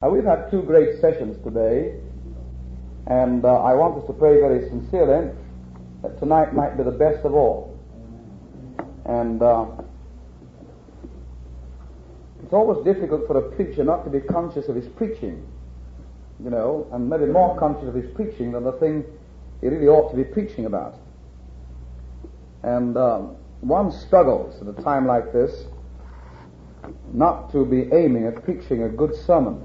We've had two great sessions today, and I want us to pray very sincerely that tonight might be the best of all. And it's always difficult for a preacher not to be conscious of his preaching, and maybe more conscious of his preaching than the thing he really ought to be preaching about. And one struggles at a time like this not to be aiming at preaching a good sermon.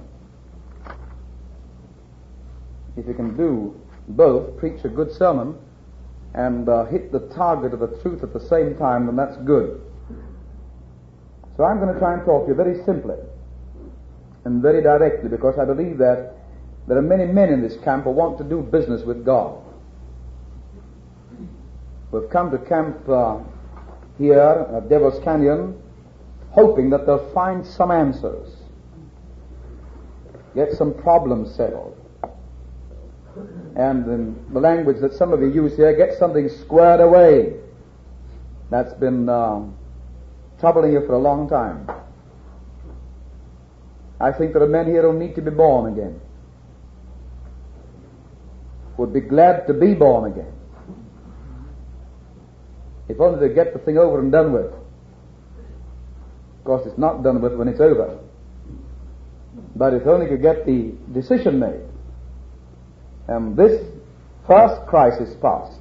If you can do both, preach a good sermon and hit the target of the truth at the same time, then that's good. So I'm going to try and talk to you very simply and very directly, because I believe that there are many men in this camp who want to do business with God. We've come to camp here at Devil's Canyon hoping that they'll find some answers, get some problems settled, and in the language that some of you use here, get something squared away that's been troubling you for a long time. I think there are men here who need to be born again, would be glad to be born again, if only to get the thing over and done with. Of course, it's not done with when it's over, but if only to get the decision made, and this first crisis passed,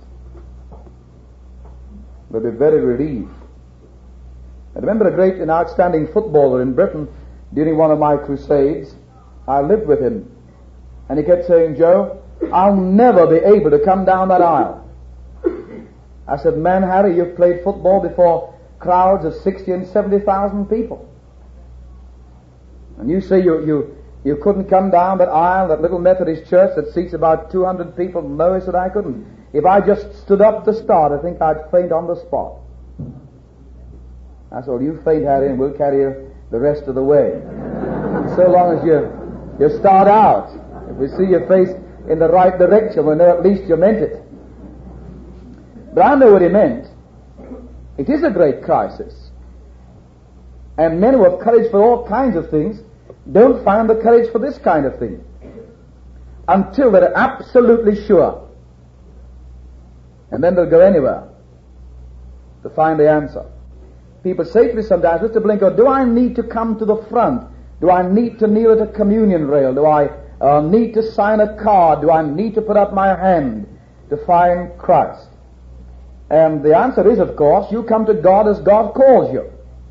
we'll be very relieved. I remember a great and outstanding footballer in Britain during one of my crusades. I lived with him, and he kept saying, "Joe, I'll never be able to come down that aisle." I said, "Man, Harry, you've played football before crowds of 60 and 70,000 people. And you say you couldn't come down that aisle, that little Methodist church that seats about 200 people?" "No," he said, "I couldn't. If I just stood up to start, I think I'd faint on the spot." I said, "Well, you faint, Harry, and we'll carry you the rest of the way. So long as you start out. If we see your face in the right direction, we'll know at least you meant it." But I know what he meant. It is a great crisis. And men who have courage for all kinds of things don't find the courage for this kind of thing until they're absolutely sure. And then they'll go anywhere to find the answer. People say to me sometimes, "Mr. Blinker, do I need to come to the front? Do I need to kneel at a communion rail? Do I need to sign a card? Do I need to put up my hand to find Christ?" And the answer is, of course, you come to God as God calls you.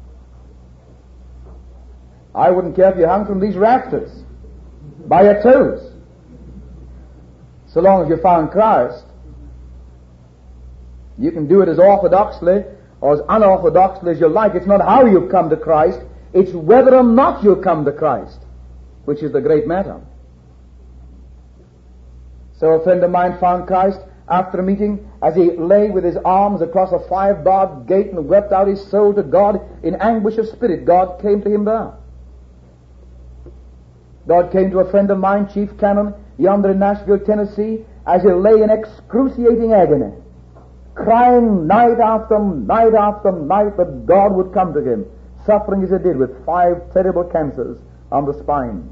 I wouldn't care if you hung from these rafters by your toes, so long as you found Christ. You can do it as orthodoxly or as unorthodoxly as you like. It's not how you come to Christ, it's whether or not you come to Christ, which is the great matter. So a friend of mine found Christ after a meeting as he lay with his arms across a 5-barred gate and wept out his soul to God in anguish of spirit. God came to him there. God came to a friend of mine, Chief Cannon, yonder in Nashville, Tennessee, as he lay in excruciating agony, crying night after night after night that God would come to him, suffering as he did with 5 terrible cancers on the spine.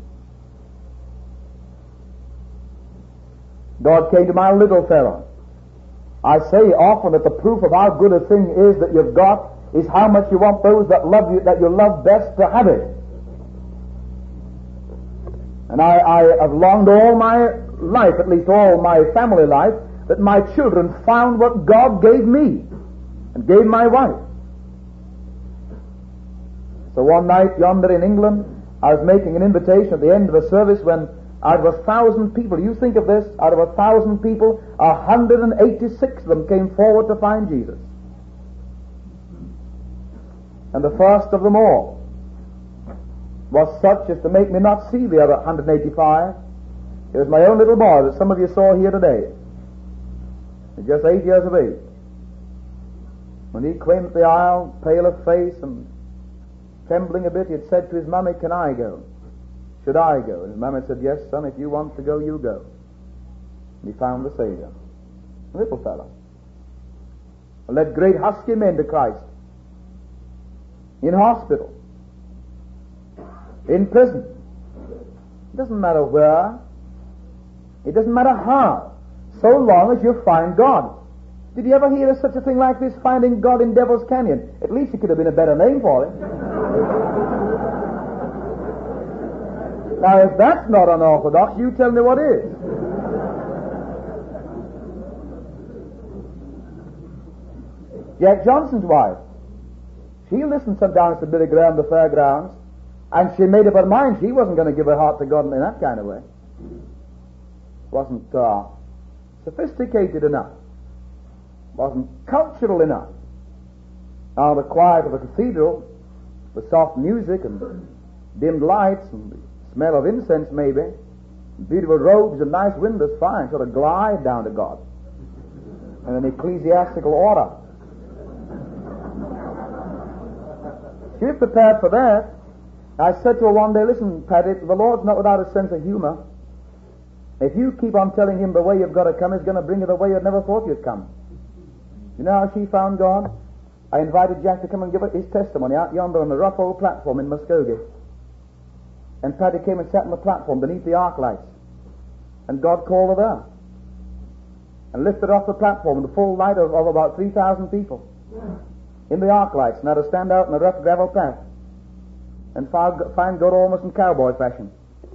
God came to my little fellow. I say often that the proof of how good a thing is that you've got is how much you want those that love you, that you love best, to have it. And I have longed all my life, at least all my family life, that my children found what God gave me and gave my wife. So one night yonder in England, I was making an invitation at the end of the service when out of 1,000 people, you think of this, out of 1,000 people, 186 of them came forward to find Jesus. And the first of them all was such as to make me not see the other 185. It was my own little boy that some of you saw here today. He's just 8 years of age. When he came up the aisle, pale of face and trembling a bit, he had said to his mummy, "Can I go? Should I go?" And his mummy said, "Yes, son, if you want to go, you go." And he found the Savior. A little fellow. Led great husky men to Christ. In hospital. In prison. It doesn't matter where. It doesn't matter how. So long as you find God. Did you ever hear of such a thing like this, finding God in Devil's Canyon? At least it could have been a better name for it. Now, if that's not unorthodox, you tell me what is. Jack Johnson's wife, she listened sometimes to Billy Graham, the Fairgrounds, and she made up her mind she wasn't going to give her heart to God in that kind of way. Wasn't sophisticated enough. Wasn't cultural enough. Now, the quiet of a cathedral, the soft music and dimmed lights and the smell of incense maybe, beautiful robes and nice windows, fine, sort of glide down to God. And an ecclesiastical order. She was prepared for that. I said to her one day, listen, Patty, the Lord's not without a sense of humor. If you keep on telling him the way you've got to come, he's going to bring you the way you never thought you'd come. You know how she found God? I invited Jack to come and give his testimony out yonder on the rough old platform in Muskogee. And Patty came and sat on the platform beneath the arc lights. And God called her there. And lifted her off the platform in the full light of about 3,000 people. In the arc lights. Now to stand out in a rough gravel path. And find God almost in cowboy fashion.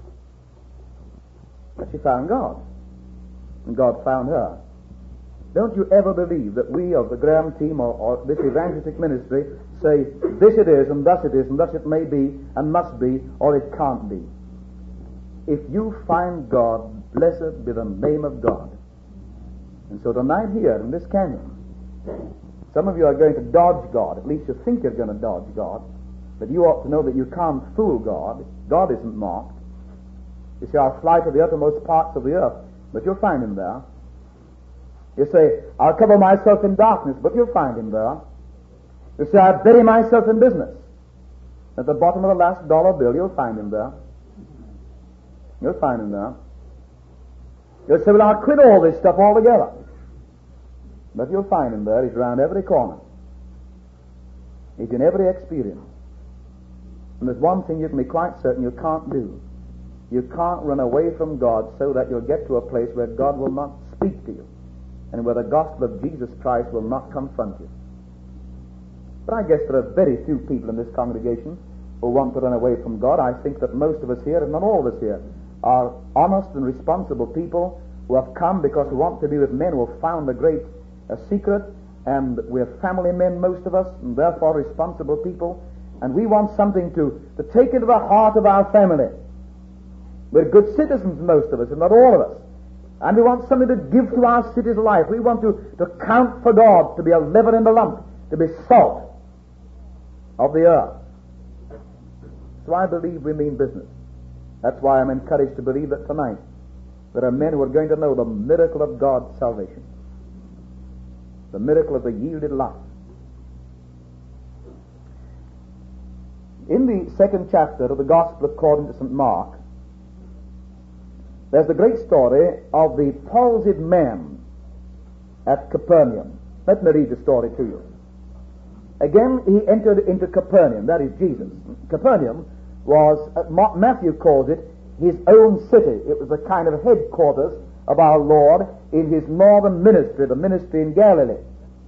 But she found God. And God found her. Don't you ever believe that we of the Graham team or this evangelistic ministry say, this it is, and thus it may be, and must be, or it can't be. If you find God, blessed be the name of God. And so tonight here in this canyon, some of you are going to dodge God. At least you think you're going to dodge God. But you ought to know that you can't fool God. God isn't mocked. You see, I'll fly to the uttermost parts of the earth, but you'll find him there. You say, I'll cover myself in darkness, but you'll find him there. You say, I'll bury myself in business. At the bottom of the last dollar bill, you'll find him there. You'll find him there. You'll say, well, I'll quit all this stuff altogether. But you'll find him there. He's around every corner. He's in every experience. And there's one thing you can be quite certain you can't do. You can't run away from God so that you'll get to a place where God will not speak to you and where the gospel of Jesus Christ will not confront you. But I guess there are very few people in this congregation who want to run away from God. I think that most of us here, and not all of us here, are honest and responsible people who have come because we want to be with men who have found the great secret, and we're family men, most of us, and therefore responsible people, and we want something to take into the heart of our family. We're good citizens, most of us, and not all of us. And we want something to give to our city's life. We want to count for God, to be a leaven in the lump, to be salt of the earth. So I believe we mean business. That's why I'm encouraged to believe that tonight there are men who are going to know the miracle of God's salvation. The miracle of the yielded life. In the second chapter of the Gospel according to St. Mark, there's the great story of the palsied man at Capernaum. Let me read the story to you. Again, he entered into Capernaum, that is Jesus. Capernaum was, Matthew calls it, his own city. It was the kind of headquarters of our Lord in his northern ministry, the ministry in Galilee.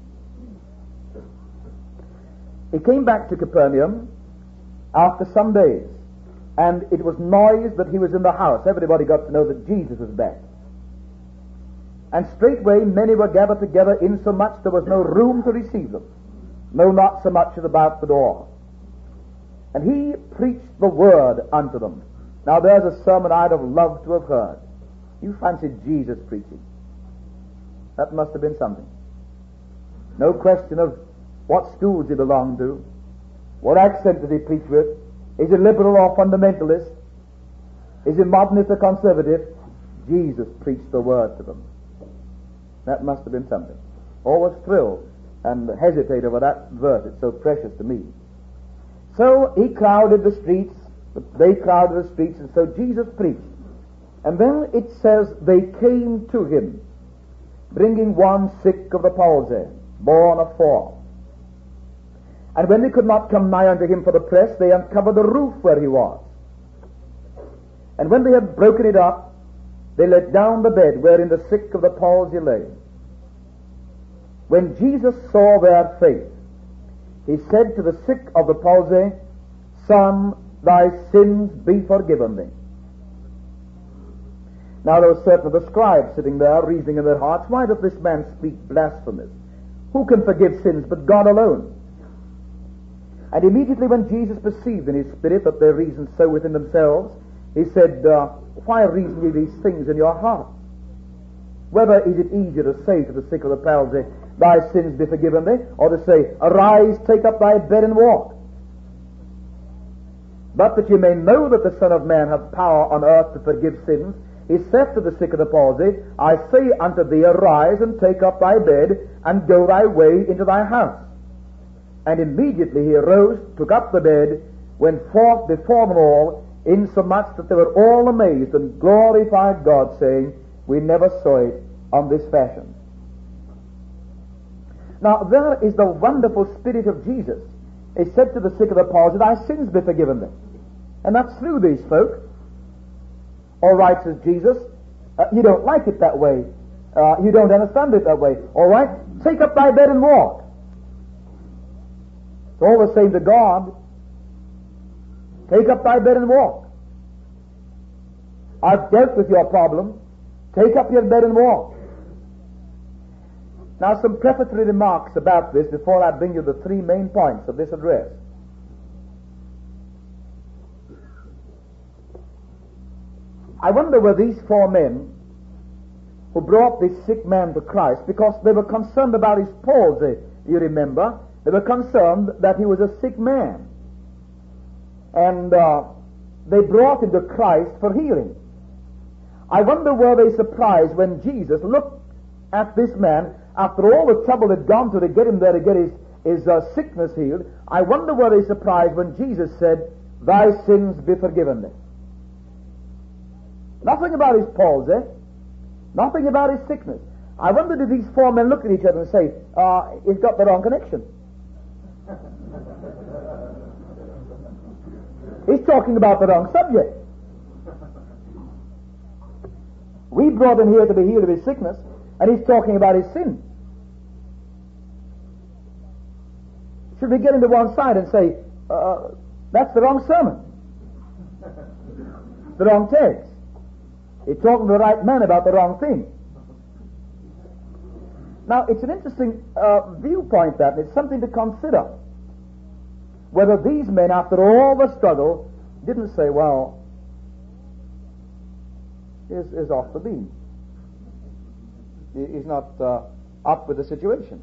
He came back to Capernaum after some days, and it was noised that he was in the house. Everybody got to know that Jesus was back. And straightway many were gathered together, insomuch there was no room to receive them, no, not so much as about the door. And he preached the word unto them. Now there's a sermon I'd have loved to have heard. You fancy Jesus preaching. That must have been something. No question of what schools he belonged to, what accent does he preach with, is he liberal or fundamentalist, is he modernist or conservative? Jesus preached the word to them. That must have been something. Always thrilled and hesitate over that verse. It's so precious to me. So he crowded the streets, they crowded the streets, and so Jesus preached. And then it says they came to him, bringing one sick of the palsy, born of 4. And when they could not come nigh unto him for the press, they uncovered the roof where he was. And when they had broken it up, they let down the bed wherein the sick of the palsy lay. When Jesus saw their faith, he said to the sick of the palsy, Son, thy sins be forgiven thee. Now there were certain of the scribes sitting there, reasoning in their hearts, why does this man speak blasphemies? Who can forgive sins but God alone? And immediately when Jesus perceived in his spirit that they reasoned so within themselves, he said, Why reason ye these things in your hearts? Whether is it easier to say to the sick of the palsy, Thy sins be forgiven thee, or to say, Arise, take up thy bed and walk? But that you may know that the Son of Man hath power on earth to forgive sins, he saith to the sick of the palsy, I say unto thee, Arise, and take up thy bed, and go thy way into thy house. And immediately he arose, took up the bed, went forth before them all, insomuch that they were all amazed, and glorified God, saying, We never saw it on this fashion. Now there is the wonderful Spirit of Jesus. He said to the sick of the palsy, Thy sins be forgiven thee. And that's through these folk. All right, says Jesus, you don't like it that way. You don't understand it that way. All right, take up thy bed and walk. It's all the same to God. Take up thy bed and walk. I've dealt with your problem. Take up your bed and walk. Now some prefatory remarks about this before I bring you the three main points of this address. I wonder were these four men who brought this sick man to Christ because they were concerned about his palsy, you remember. They were concerned that he was a sick man. And they brought him to Christ for healing. I wonder were they surprised when Jesus looked at this man after all the trouble had gone to get him there to get his sickness healed. I wonder were they surprised when Jesus said, Thy sins be forgiven thee. Nothing about his palsy, nothing about his sickness. I wonder did these four men look at each other and say, he's got the wrong connection. He's talking about the wrong subject. We brought him here to be healed of his sickness, and he's talking about his sin. Should we get him to one side and say, that's the wrong sermon, the wrong text? He's talking to the right man about the wrong thing. Now, it's an interesting viewpoint that, and it's something to consider. Whether these men, after all the struggle, didn't say, well, is off the beam. He's not up with the situation.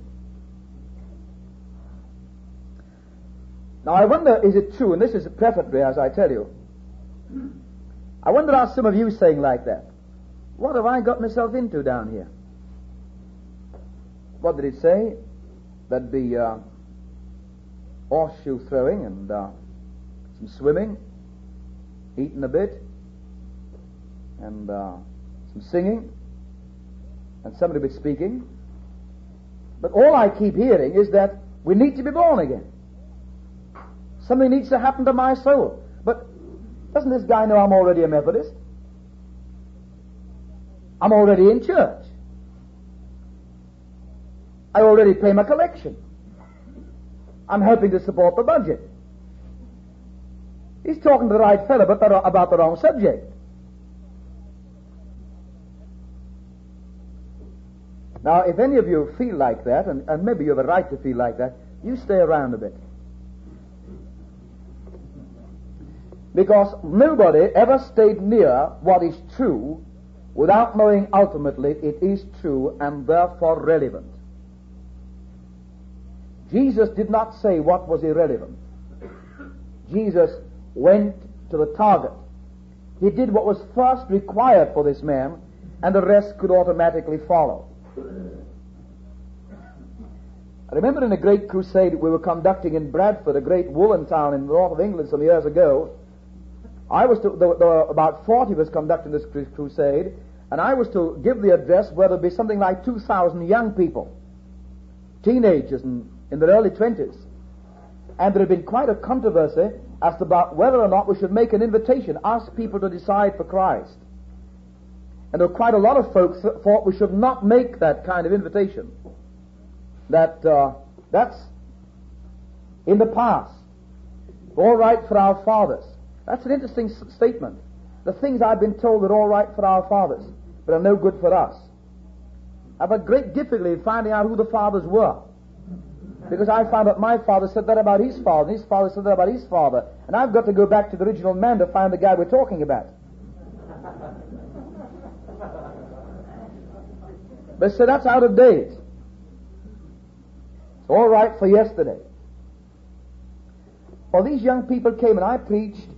Now, I wonder, is it true, and this is prefatory, as I tell you, I wonder are some of you saying like that, what have I got myself into down here? What did it say? That'd be horseshoe throwing and some swimming, eating a bit, and some singing, and somebody be speaking. But all I keep hearing is that we need to be born again. Something needs to happen to my soul. But doesn't this guy know I'm already a Methodist? I'm already in church. I already pay my collection. I'm helping to support the budget. He's talking to the right fellow, but about the wrong subject. Now, if any of you feel like that, and maybe you have a right to feel like that, you stay around a bit. Because nobody ever stayed near what is true without knowing ultimately it is true and therefore relevant. Jesus did not say what was irrelevant. Jesus went to the target. He did what was first required for this man, and the rest could automatically follow. I remember in a great crusade we were conducting in Bradford, a great woolen town in the north of England some years ago. There were about 40 of us conducting this crusade, and I was to give the address where there would be something like 2,000 young people, teenagers in their early 20s. And there had been quite a controversy as to about whether or not we should make an invitation, ask people to decide for Christ. And there were quite a lot of folks that thought we should not make that kind of invitation. That's in the past. All right for our fathers. That's an interesting statement. The things I've been told are all right for our fathers, but are no good for us. I've had great difficulty in finding out who the fathers were. Because I found that my father said that about his father, and his father said that about his father. And I've got to go back to the original man to find the guy we're talking about. But so that's out of date. It's all right for yesterday. Well, these young people came and I preached,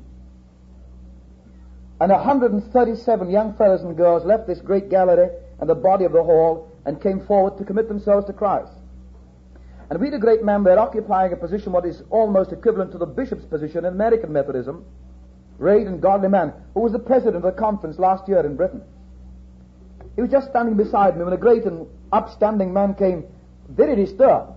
and 137 young fellows and girls left this great gallery and the body of the hall and came forward to commit themselves to Christ. And we had a great man there occupying a position what is almost equivalent to the bishop's position in American Methodism, great and godly man, who was the president of the conference last year in Britain. He was just standing beside me when a great and upstanding man came, very disturbed.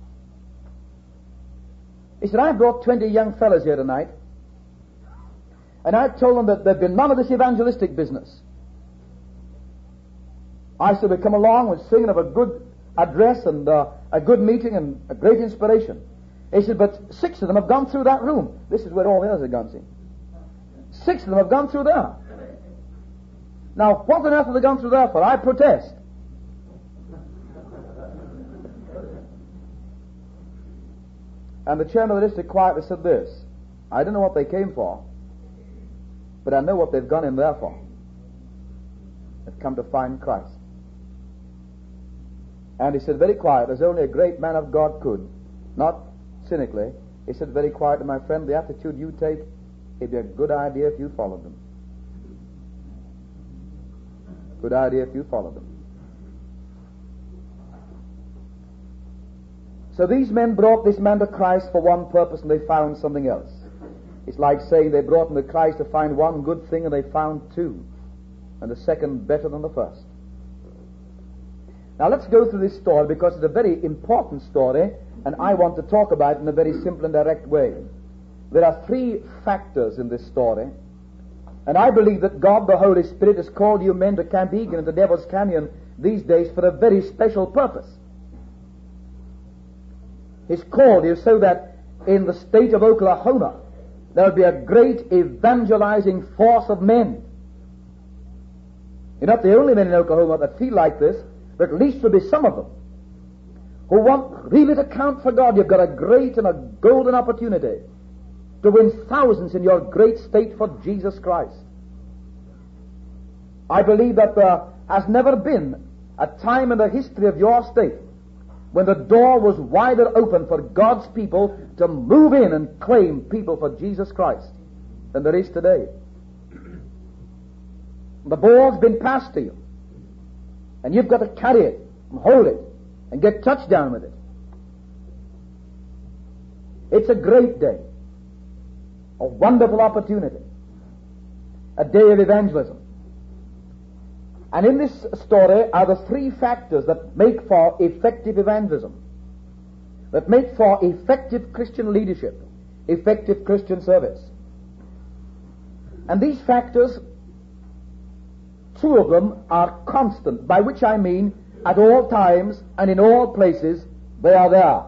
He said, I brought 20 young fellows here tonight, and I told them that there'd be none of this evangelistic business. I said, we come along and sing and have a good address and a good meeting and a great inspiration. He said, but 6 of them have gone through that room. This is where all the others have gone, see. 6 of them have gone through there. Now, what on earth have they gone through there for? I protest. And the chairman of the district quietly said this, I don't know what they came for, but I know what they've gone in there for. They've come to find Christ. And he said very quiet, as only a great man of God could, not cynically, he said very quietly, my friend, the attitude you take, it'd be a good idea if you followed them. Good idea if you followed them. So these men brought this man to Christ for one purpose and they found something else. It's like saying they brought him to Christ to find one good thing and they found 2, and the second better than the first. Now let's go through this story because it's a very important story and I want to talk about it in a very simple and direct way. There are 3 factors in this story, and I believe that God the Holy Spirit has called you men to Camp Egan and to Devil's Canyon these days for a very special purpose. He's called you so that in the state of Oklahoma there will be a great evangelizing force of men. You're not the only men in Oklahoma that feel like this, but at least there'll be some of them who want really to count for God. You've got a great and a golden opportunity to win thousands in your great state for Jesus Christ. I believe that there has never been a time in the history of your state when the door was wider open for God's people to move in and claim people for Jesus Christ than there is today. The ball's been passed to you, and you've got to carry it and hold it and get touchdown with it. It's a great day, a wonderful opportunity, a day of evangelism. And in this story are the 3 factors that make for effective evangelism, that make for effective Christian leadership, effective Christian service. And these factors, 2 of them are constant, by which I mean at all times and in all places they are there.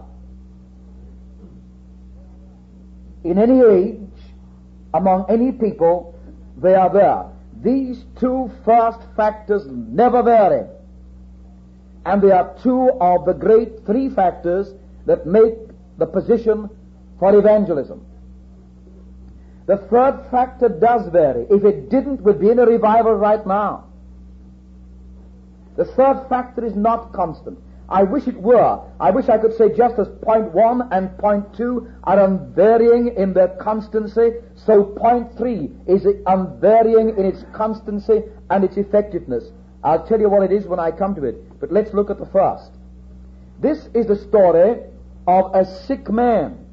In any age, among any people, they are there. These 2 first factors never vary. And they are 2 of the great 3 factors that make the position for evangelism. The 3rd factor does vary. If it didn't, we'd be in a revival right now. The 3rd factor is not constant. I wish it were. I wish I could say just as point 1 and point 2 are unvarying in their constancy, so point 3 is unvarying in its constancy and its effectiveness. I'll tell you what it is when I come to it, but let's look at the first. This is the story of a sick man,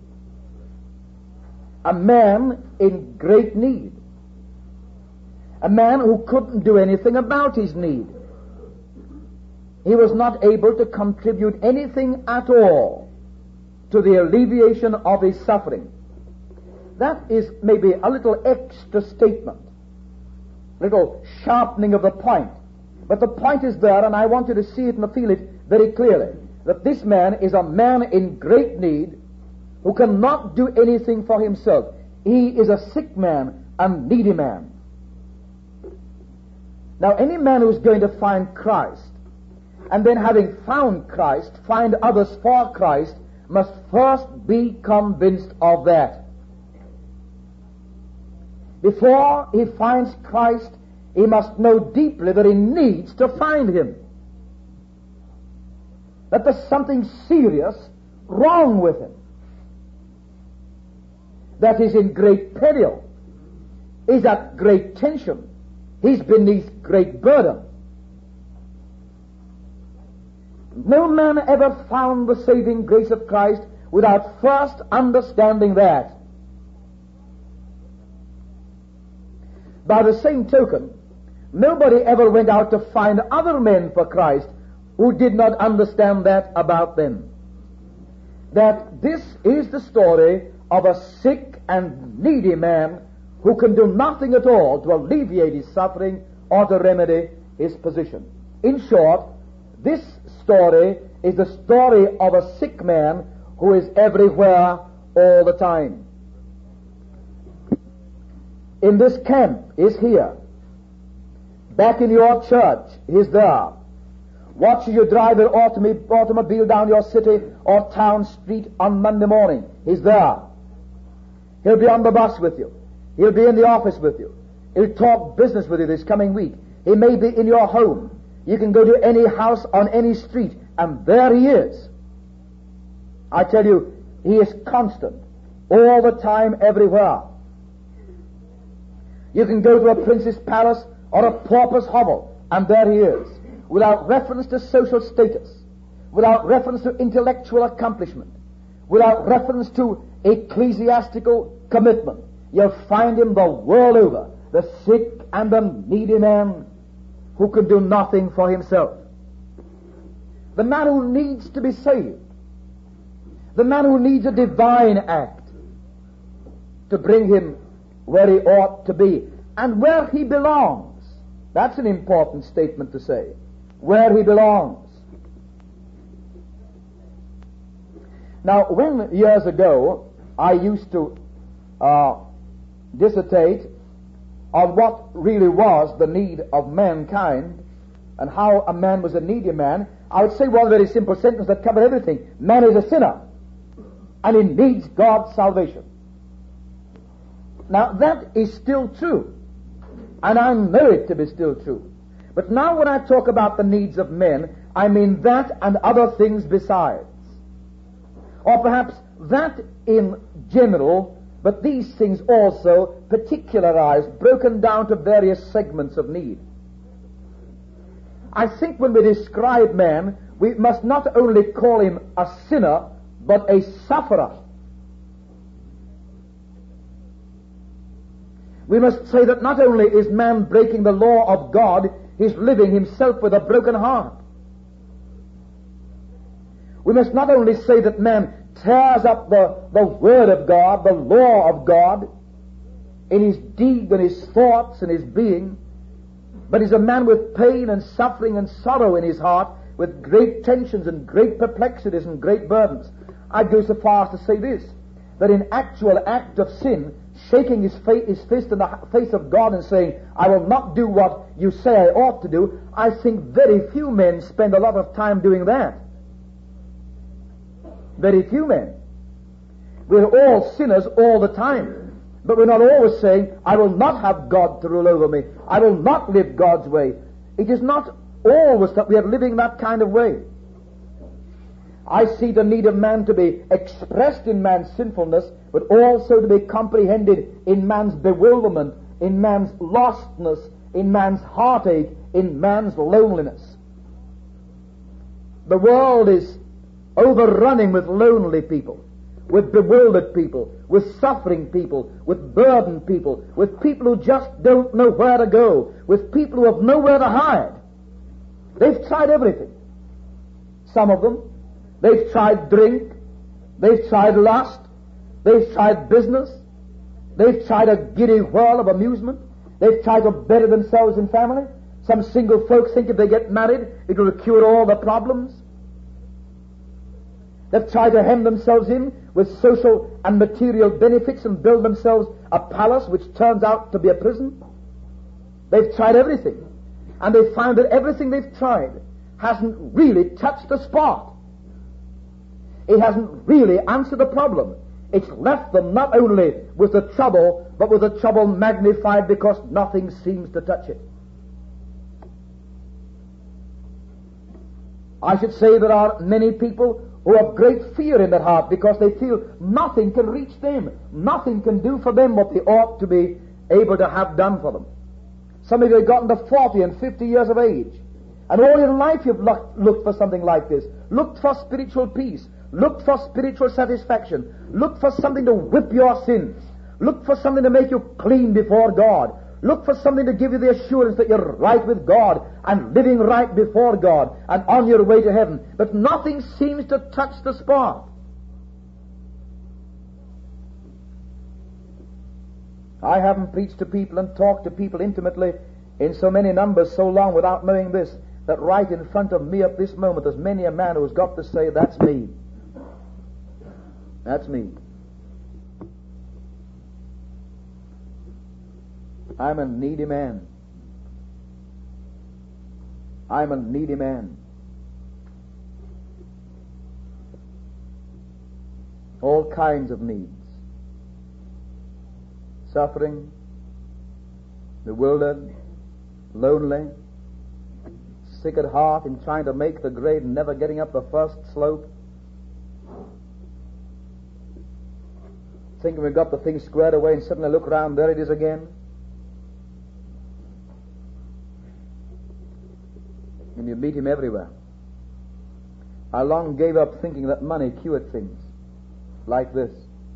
a man in great need, a man who couldn't do anything about his need. He was not able to contribute anything at all to the alleviation of his suffering. That is maybe a little extra statement, little sharpening of the point. But the point is there, and I want you to see it and feel it very clearly, that this man is a man in great need who cannot do anything for himself. He is a sick man, a needy man. Now, any man who's going to find Christ, and then having found Christ, find others for Christ, must first be convinced of that. Before he finds Christ, he must know deeply that he needs to find him. That there's something serious wrong with him. That he's in great peril. He's at great tension. He's beneath great burden. No man ever found the saving grace of Christ without first understanding that. By the same token, nobody ever went out to find other men for Christ who did not understand that about them. That this is the story of a sick and needy man who can do nothing at all to alleviate his suffering or to remedy his position. In short, this story is the story of a sick man who is everywhere all the time. In this camp is here. Back in your church, he's there. Watching you drive an automobile down your city or town street on Monday morning, he's there. He'll be on the bus with you. He'll be in the office with you. He'll talk business with you this coming week. He may be in your home. You can go to any house on any street, and there he is. I tell you, he is constant, all the time, everywhere. You can go to a prince's palace or a pauper's hovel, and there he is, without reference to social status, without reference to intellectual accomplishment, without reference to ecclesiastical commitment. You'll find him the world over, the sick and the needy man who can do nothing for himself. The man who needs to be saved. The man who needs a divine act to bring him where he ought to be and where he belongs. That's an important statement to say. Where he belongs. Now, when years ago I used to dissertate on what really was the need of mankind and how a man was a needy man, I would say one very simple sentence that covered everything. Man is a sinner, and he needs God's salvation. Now, that is still true, and I know it to be still true. But now when I talk about the needs of men, I mean that and other things besides. Or perhaps that in general, but these things also particularized, broken down to various segments of need. I think when we describe man, we must not only call him a sinner, but a sufferer. We must say that not only is man breaking the law of God, he's living himself with a broken heart. We must not only say that man tears up the Word of God, the law of God, in his deed and his thoughts and his being, but he's a man with pain and suffering and sorrow in his heart, with great tensions and great perplexities and great burdens. I'd go so far as to say this, that in actual act of sin, shaking his fist in the face of God and saying, I will not do what you say I ought to do, I think very few men spend a lot of time doing that. Very few men. We're all sinners all the time. But we're not always saying, I will not have God to rule over me. I will not live God's way. It is not always that we are living that kind of way. I see the need of man to be expressed in man's sinfulness, but also to be comprehended in man's bewilderment, in man's lostness, in man's heartache, in man's loneliness. The world is overrunning with lonely people, with bewildered people, with suffering people, with burdened people, with people who just don't know where to go, with people who have nowhere to hide. They've tried everything. Some of them. They've tried drink. They've tried lust. They've tried business. They've tried a giddy whirl of amusement. They've tried to better themselves in family. Some single folks think if they get married, it will cure all their problems. They've tried to hem themselves in with social and material benefits and build themselves a palace which turns out to be a prison. They've tried everything. And they've found that everything they've tried hasn't really touched the spot. It hasn't really answered the problem. It's left them not only with the trouble, but with the trouble magnified because nothing seems to touch it. I should say there are many people who have great fear in their heart because they feel nothing can reach them. Nothing can do for them what they ought to be able to have done for them. Some of you have gotten to 40 and 50 years of age, and all your life you've looked for something like this. Looked for spiritual peace. Looked for spiritual satisfaction. Looked for something to whip your sins. Looked for something to make you clean before God. Look for something to give you the assurance that you're right with God and living right before God and on your way to heaven. But nothing seems to touch the spot. I haven't preached to people and talked to people intimately in so many numbers so long without knowing this, that right in front of me at this moment there's many a man who's got to say, that's me. That's me. I'm a needy man. I'm a needy man. All kinds of needs. Suffering, bewildered, lonely, sick at heart in trying to make the grade and never getting up the first slope. Thinking we've got the thing squared away and suddenly look around, there it is again. And you meet him everywhere. I long gave up thinking that money cured things like this.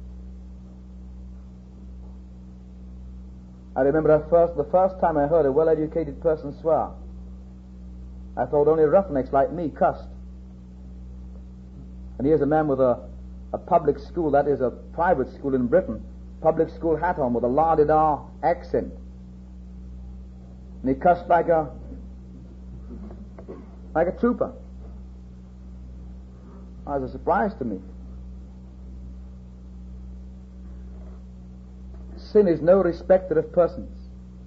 I remember the first time I heard a well-educated person swear, I thought only roughnecks like me cussed. And here's a man with a public school, that is a private school in Britain, public school hat on with a la-di-da accent. And he cussed like a trooper. It was a surprise to me. Sin is no respecter of persons,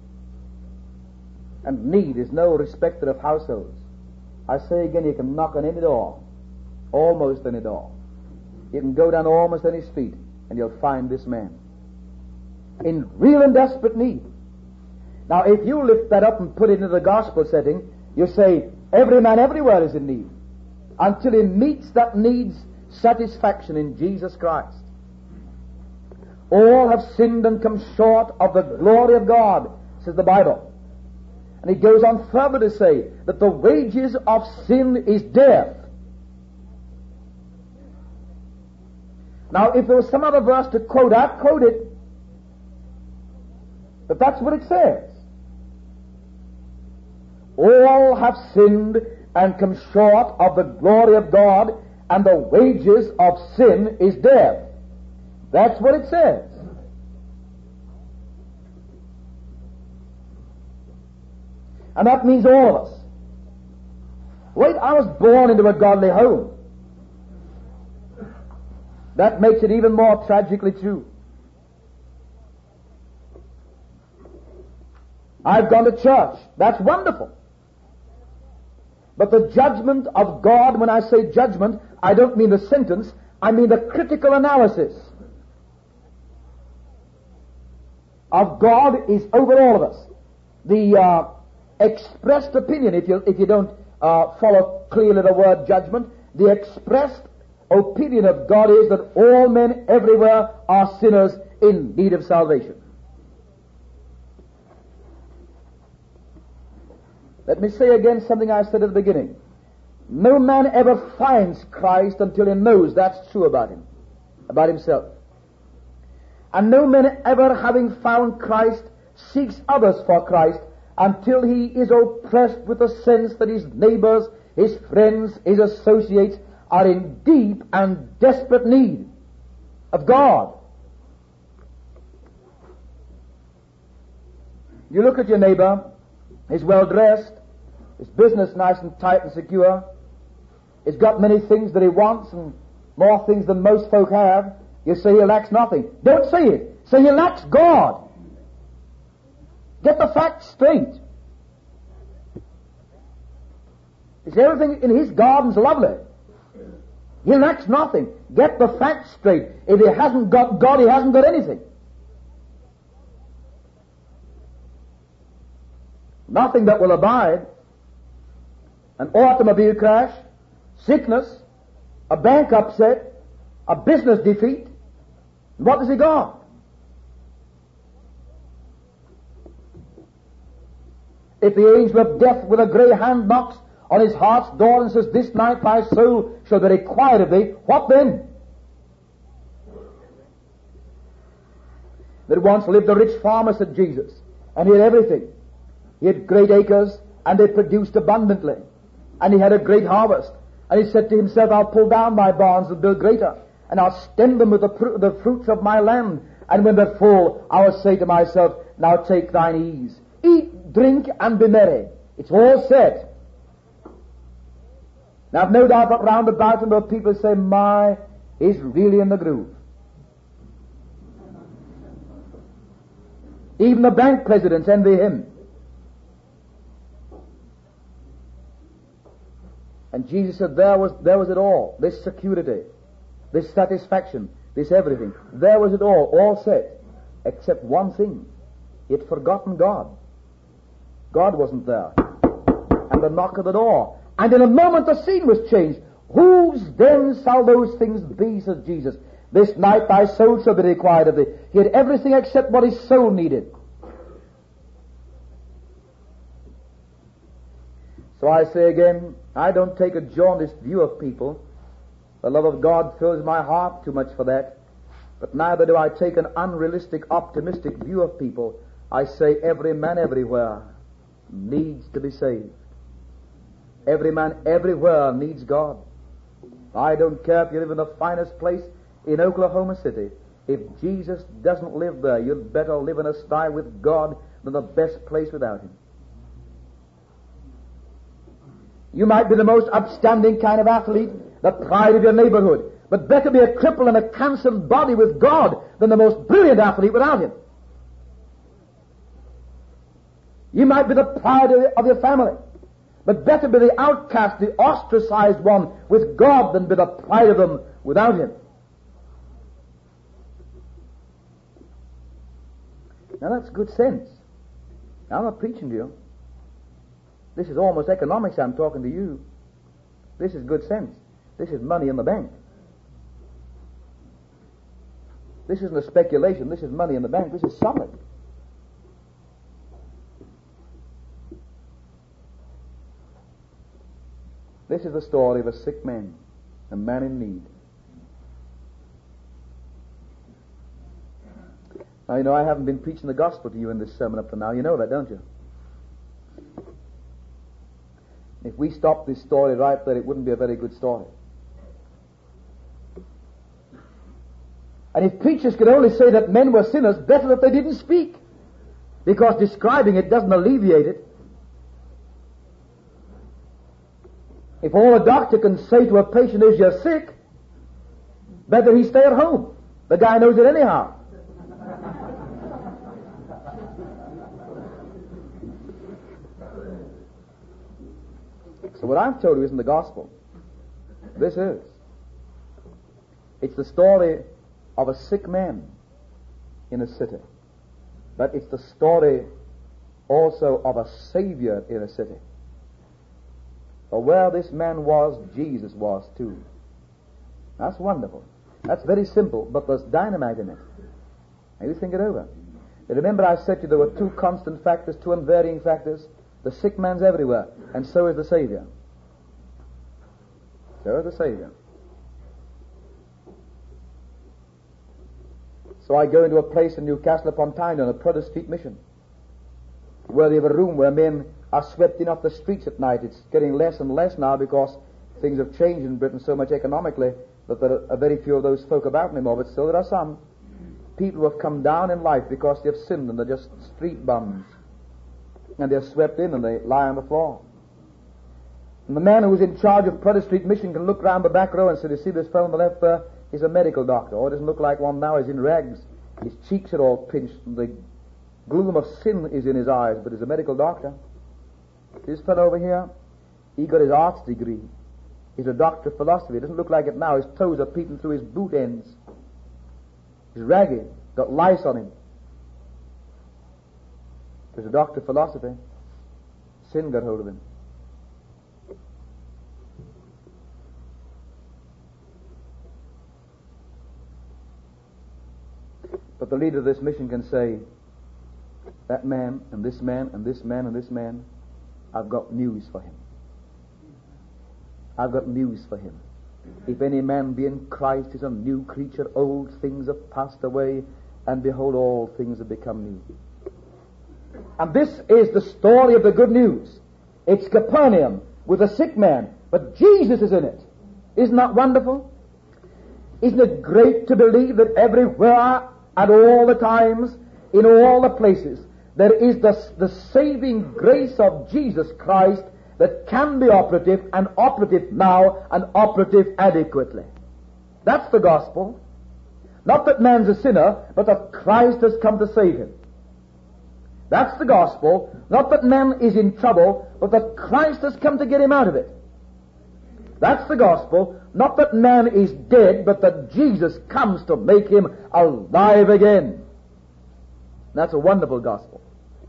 and need is no respecter of households. I say again, you can knock on any door, almost any door. You can go down almost any street, and you'll find this man in real and desperate need. Now, if you lift that up and put it into the gospel setting, you say, every man everywhere is in need, until he meets that need's satisfaction in Jesus Christ. All have sinned and come short of the glory of God, says the Bible. And he goes on further to say that the wages of sin is death. Now, if there was some other verse to quote, I'd quote it. But that's what it says. All have sinned and come short of the glory of God, and the wages of sin is death. That's what it says. And that means all of us. Wait, I was born into a godly home. That makes it even more tragically true. I've gone to church. That's wonderful. But the judgment of God, when I say judgment, I don't mean the sentence, I mean the critical analysis of God is over all of us. The expressed opinion, if you don't follow clearly the word judgment, the expressed opinion of God is that all men everywhere are sinners in need of salvation. Let me say again something I said at the beginning. No man ever finds Christ until he knows that's true about him, about himself. And no man ever, having found Christ, seeks others for Christ until he is oppressed with the sense that his neighbors, his friends, his associates are in deep and desperate need of God. You look at your neighbor, he's well dressed, his business nice and tight and secure, he's got many things that he wants and more things than most folk have. You say he lacks nothing. Don't say it. Say he lacks God. Get the facts straight. Is everything in his garden's lovely? He lacks nothing. Get the facts straight. If he hasn't got God, he hasn't got anything. Nothing that will abide. An automobile crash, sickness, a bank upset, a business defeat. What has he got? If the angel of death with a grey hand knocks on his heart's door and says, "This night thy soul shall be required of thee," what then? There once lived a rich farmer, said Jesus, and he had everything. He had great acres, and they produced abundantly. And he had a great harvest. And he said to himself, "I'll pull down my barns and build greater, and I'll stem them with the fruits of my land. And when they're full, I will say to myself, now take thine ease. Eat, drink, and be merry." It's all set. Now I've no doubt that round about him there are people who say, "My, he's really in the groove." Even the bank presidents envy him. And Jesus said there was it all. This security, this satisfaction, this everything. There was it all set. Except one thing. He had forgotten God. God wasn't there. And the knock at the door. And in a moment the scene was changed. "Whose then shall those things be," says Jesus. "This night thy soul shall be required of thee." He had everything except what his soul needed. So I say again, I don't take a jaundiced view of people. The love of God fills my heart too much for that. But neither do I take an unrealistic, optimistic view of people. I say every man everywhere needs to be saved. Every man everywhere needs God. I don't care if you live in the finest place in Oklahoma City. If Jesus doesn't live there, you'd better live in a sty with God than the best place without him. You might be the most upstanding kind of athlete, the pride of your neighborhood, but better be a cripple and a cancered body with God than the most brilliant athlete without him. You might be the pride of your family, but better be the outcast, the ostracized one with God than be the pride of them without him. Now that's good sense. Now I'm not preaching to you. This is almost economics. I'm talking to you. This is good sense. This is money in the bank. This isn't a speculation. This is money in the bank. This is solid. This is the story of a sick man, a man in need. Now, you know, I haven't been preaching the gospel to you in this sermon up to now. You know that, don't you? If we stopped this story right there, it wouldn't be a very good story. And if preachers could only say that men were sinners, better that they didn't speak. Because describing it doesn't alleviate it. If all a doctor can say to a patient is, "You're sick," better he stay at home. The guy knows it anyhow. So what I've told you isn't the gospel. This is. It's the story of a sick man in a city. But it's the story also of a Savior in a city. For where this man was, Jesus was too. That's wonderful. That's very simple, but there's dynamite in it. Now you think it over. You remember I said to you there were two constant factors, two unvarying factors. The sick man's everywhere, and so is the Savior. So is the Savior. So I go into a place in Newcastle upon Tyne on a Prudhoe Street mission, where they have a room where men are swept in off the streets at night. It's getting less and less now because things have changed in Britain so much economically that there are very few of those folk about anymore, but still there are some people who have come down in life because they have sinned and they're just street bums. and they're swept in and they lie on the floor. And the man who's in charge of Prudhoe Street Mission can look round the back row and say, you see this fellow on the left there? He's a medical doctor. Oh, it doesn't look like one now. He's in rags. His cheeks are all pinched, and the gloom of sin is in his eyes, but he's a medical doctor. This fellow over here, he got his arts degree. He's a doctor of philosophy. It doesn't look like it now. His toes are peeping through his boot ends. He's ragged, got lice on him. He's a doctor of philosophy. Sin got hold of him. But the leader of this mission can say, that man, and this man, and this man, and this man, I've got news for him. I've got news for him. If any man be in Christ, is a new creature. Old things have passed away, and behold, all things have become new. And this is the story of the good news. It's Capernaum with a sick man, but Jesus is in it. Isn't that wonderful? Isn't it great to believe that everywhere, at all the times, in all the places, there is the saving grace of Jesus Christ that can be operative, and operative now, and operative adequately. That's the gospel. Not that man's a sinner, but that Christ has come to save him. That's the gospel. Not that man is in trouble, but that Christ has come to get him out of it. That's the gospel. Not that man is dead, but that Jesus comes to make him alive again. That's a wonderful gospel.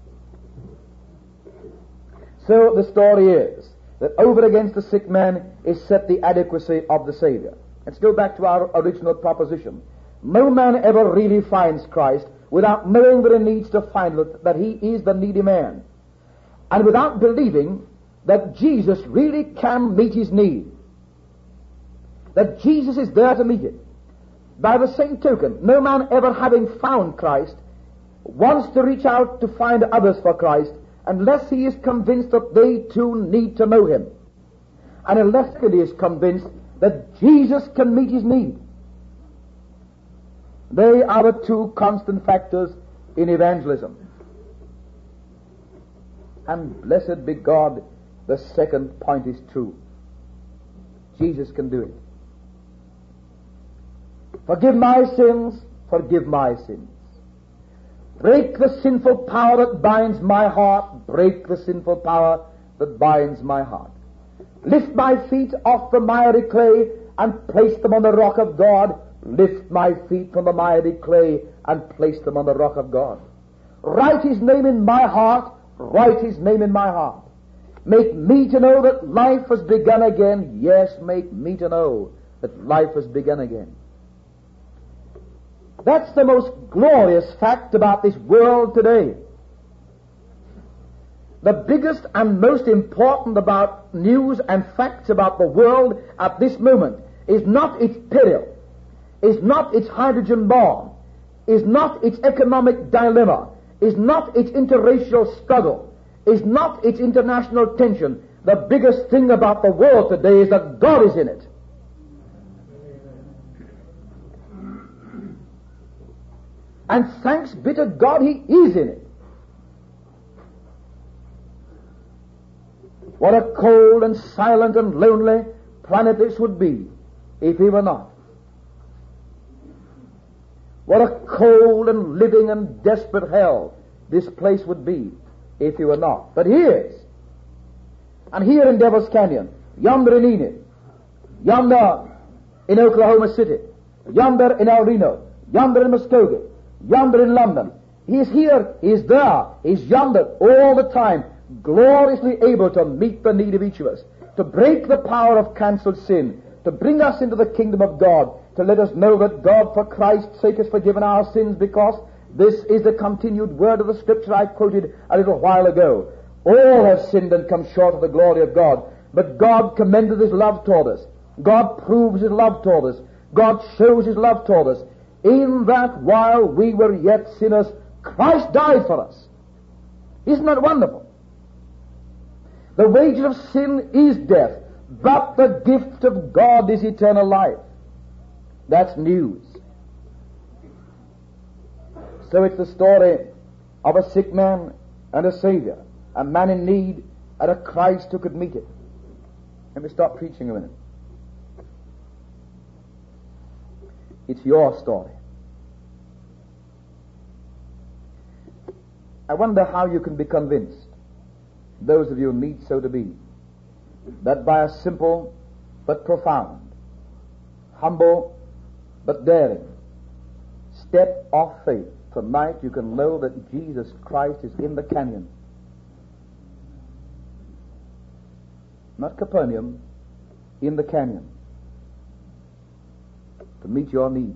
So the story is that over against the sick man is set the adequacy of the Savior. Let's go back to our original proposition. No man ever really finds Christ without knowing that he needs to find that he is the needy man, and without believing that Jesus really can meet his need, that Jesus is there to meet it. By the same token, no man ever having found Christ wants to reach out to find others for Christ unless he is convinced that they too need to know him, and unless he is convinced that Jesus can meet his need. They are the two constant factors in evangelism. And blessed be God, the second point is true. Jesus can do it. Forgive my sins, forgive my sins. Break the sinful power that binds my heart, break the sinful power that binds my heart. Lift my feet off the miry clay and place them on the rock of God. Lift my feet from the miry clay and place them on the rock of God. Write his name in my heart, write his name in my heart. Make me to know that life has begun again. Yes, make me to know that life has begun again. That's the most glorious fact about this world today. The biggest and most important about news and facts about the world at this moment is not its peril, is not its hydrogen bomb, is not its economic dilemma, is not its interracial struggle, is not its international tension. The biggest thing about the world today is that God is in it. And thanks be to God, he is in it. What a cold and silent and lonely planet this would be if he were not. What a cold and living and desperate hell this place would be if he were not. But he is. And here in Devil's Canyon, yonder in Enid, yonder in Oklahoma City, yonder in El Reno, yonder in Muskogee, yonder in London, he is here, he is there, he is yonder all the time, gloriously able to meet the need of each of us, to break the power of cancelled sin, to bring us into the kingdom of God, to let us know that God for Christ's sake has forgiven our sins, because this is the continued word of the Scripture I quoted a little while ago. All have sinned and come short of the glory of God, but God commended his love toward us. God proves his love toward us. God shows his love toward us, in that while we were yet sinners, Christ died for us. Isn't that wonderful? The wages of sin is death, but the gift of God is eternal life. That's news. So it's the story of a sick man and a Savior. a man in need, and a Christ who could meet it. Let me stop preaching a minute. It's your story. I wonder how you can be convinced, those of you who need so to be, that by a simple but profound, humble but daring step of faith tonight you can know that Jesus Christ is in the canyon. Not Capernaum, in the canyon, to meet your need.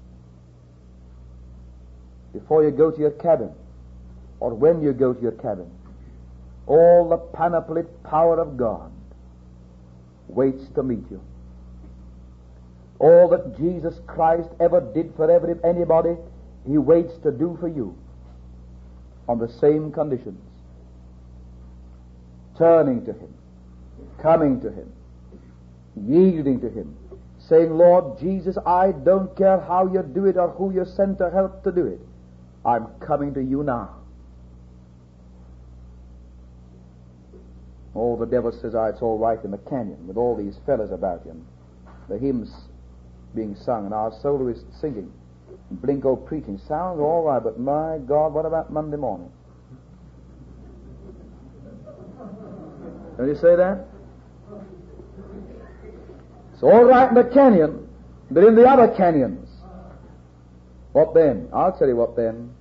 Before you go to your cabin, or when you go to your cabin, all the panoplied power of God waits to meet you. All that Jesus Christ ever did for anybody, He waits to do for you on the same conditions. Turning to Him, coming to Him, yielding to Him, saying, Lord Jesus, I don't care how you do it or who you send to help to do it. I'm coming to you now. Oh, the devil says, it's all right in the canyon with all these fellas about you, and the hymns being sung, and our soloist singing, and Blinko preaching. Sounds all right, but my God, what about Monday morning? Don't you say that? It's all right in the canyon, but in the other canyons, what then? I'll tell you what then.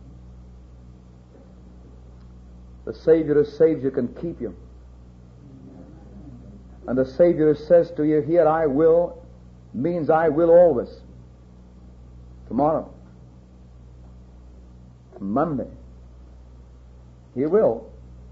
The Savior who saves you can keep you. And the Savior who says to you, here I will, means I will always. Tomorrow, Monday, He will.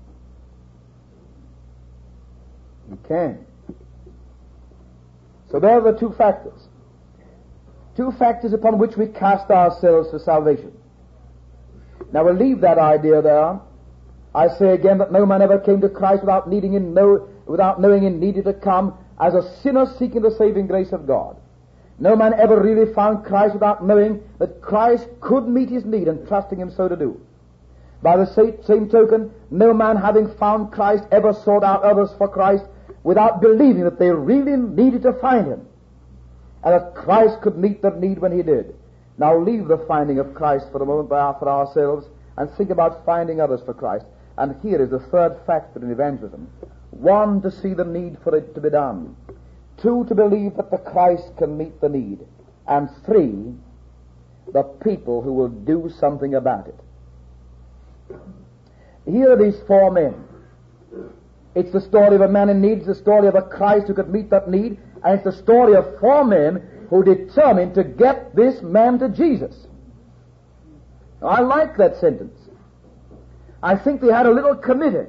He can. So there are the two factors. Two factors upon which we cast ourselves for salvation. Now we'll leave that idea there. I say again that no man ever came to Christ without knowing he needed to come as a sinner seeking the saving grace of God. No man ever really found Christ without knowing that Christ could meet his need and trusting Him so to do. By the same token, no man having found Christ ever sought out others for Christ without believing that they really needed to find Him, and that Christ could meet their need when He did. Now leave the finding of Christ for a moment for ourselves and think about finding others for Christ. And here is the third factor in evangelism. 1, to see the need for it to be done. 2, to believe that the Christ can meet the need. And 3, the people who will do something about it. Here are these 4 men. It's the story of a man in need, it's the story of a Christ who could meet that need, and it's the story of 4 men who determined to get this man to Jesus. Now, I like that sentence. I think they had a little committee.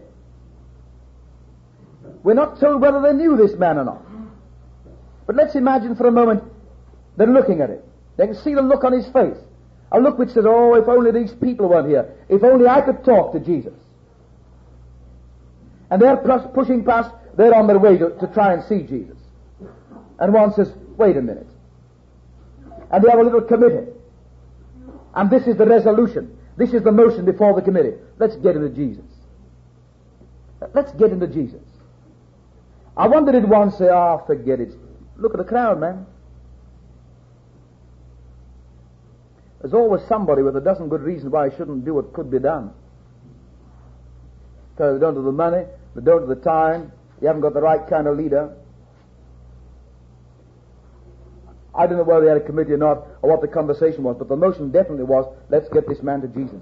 We're not told whether they knew this man or not. But let's imagine for a moment they're looking at it. They can see the look on his face. A look which says, oh, if only these people weren't here. If only I could talk to Jesus. And they're pushing past, they're on their way to try and see Jesus. And one says, wait a minute. And they have a little committee. And this is the resolution. This is the motion before the committee. Let's get into Jesus. Let's get into Jesus. I wonder did one say, forget it. Look at the crowd, man. There's always somebody with a dozen good reasons why he shouldn't do what could be done. Because they don't have the money, they don't have the time, you haven't got the right kind of leader. I don't know whether they had a committee or not, or what the conversation was, but the motion definitely was, let's get this man to Jesus.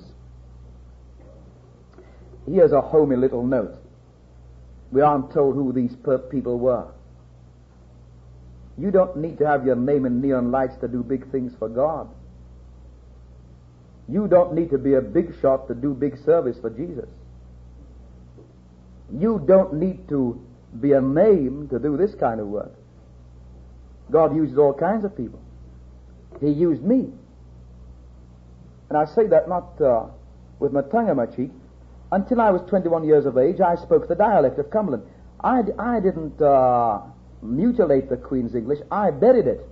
Here's a homey little note. We aren't told who these people were. You don't need to have your name in neon lights to do big things for God. You don't need to be a big shot to do big service for Jesus. You don't need to be a name to do this kind of work. God uses all kinds of people. He used me. And I say that not with my tongue in my cheek. Until I was 21 years of age, I spoke the dialect of Cumberland. I didn't mutilate the Queen's English. I buried it.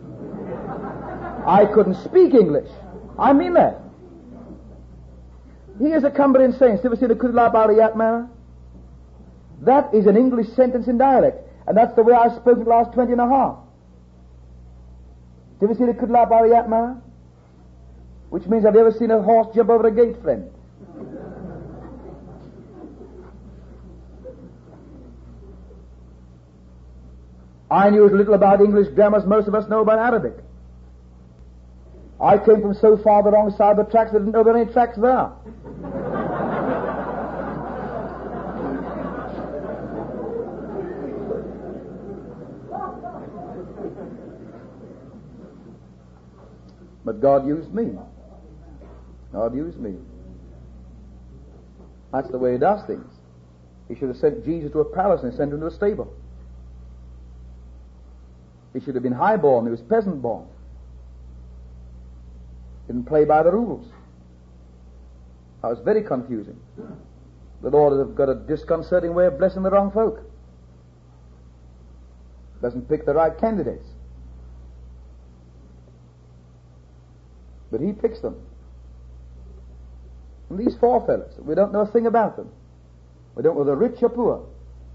I couldn't speak English. I mean that. Here's a Cumbrian saying, "Ever seen a kudla bariyat man?" That is an English sentence in dialect, and that's the way I've spoken the last 20 and a half. Have you ever seen a kudla bariyat man? Which means, have you ever seen a horse jump over a gate, friend? I knew as little about English grammar as most of us know about Arabic. I came from so far the wrong side of the tracks I didn't know there were any tracks there. But God used me. God used me. That's the way He does things. He should have sent Jesus to a palace and sent him to a stable. He should have been high-born. He was peasant-born. Didn't play by the rules. That was very confusing. The Lord has got a disconcerting way of blessing the wrong folk. Doesn't pick the right candidates. But He picks them. And these four fellows, we don't know a thing about them. We don't know whether rich or poor.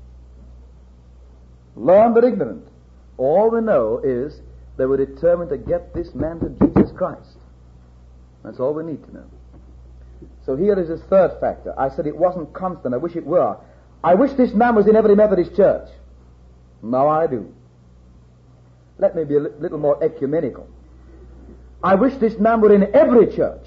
Learned or ignorant. All we know is they were determined to get this man to Jesus Christ. That's all we need to know. So here is his third factor. I said it wasn't constant. I wish it were. I wish this man was in every Methodist church. Now I do. Let me be a little more ecumenical. I wish this man were in every church.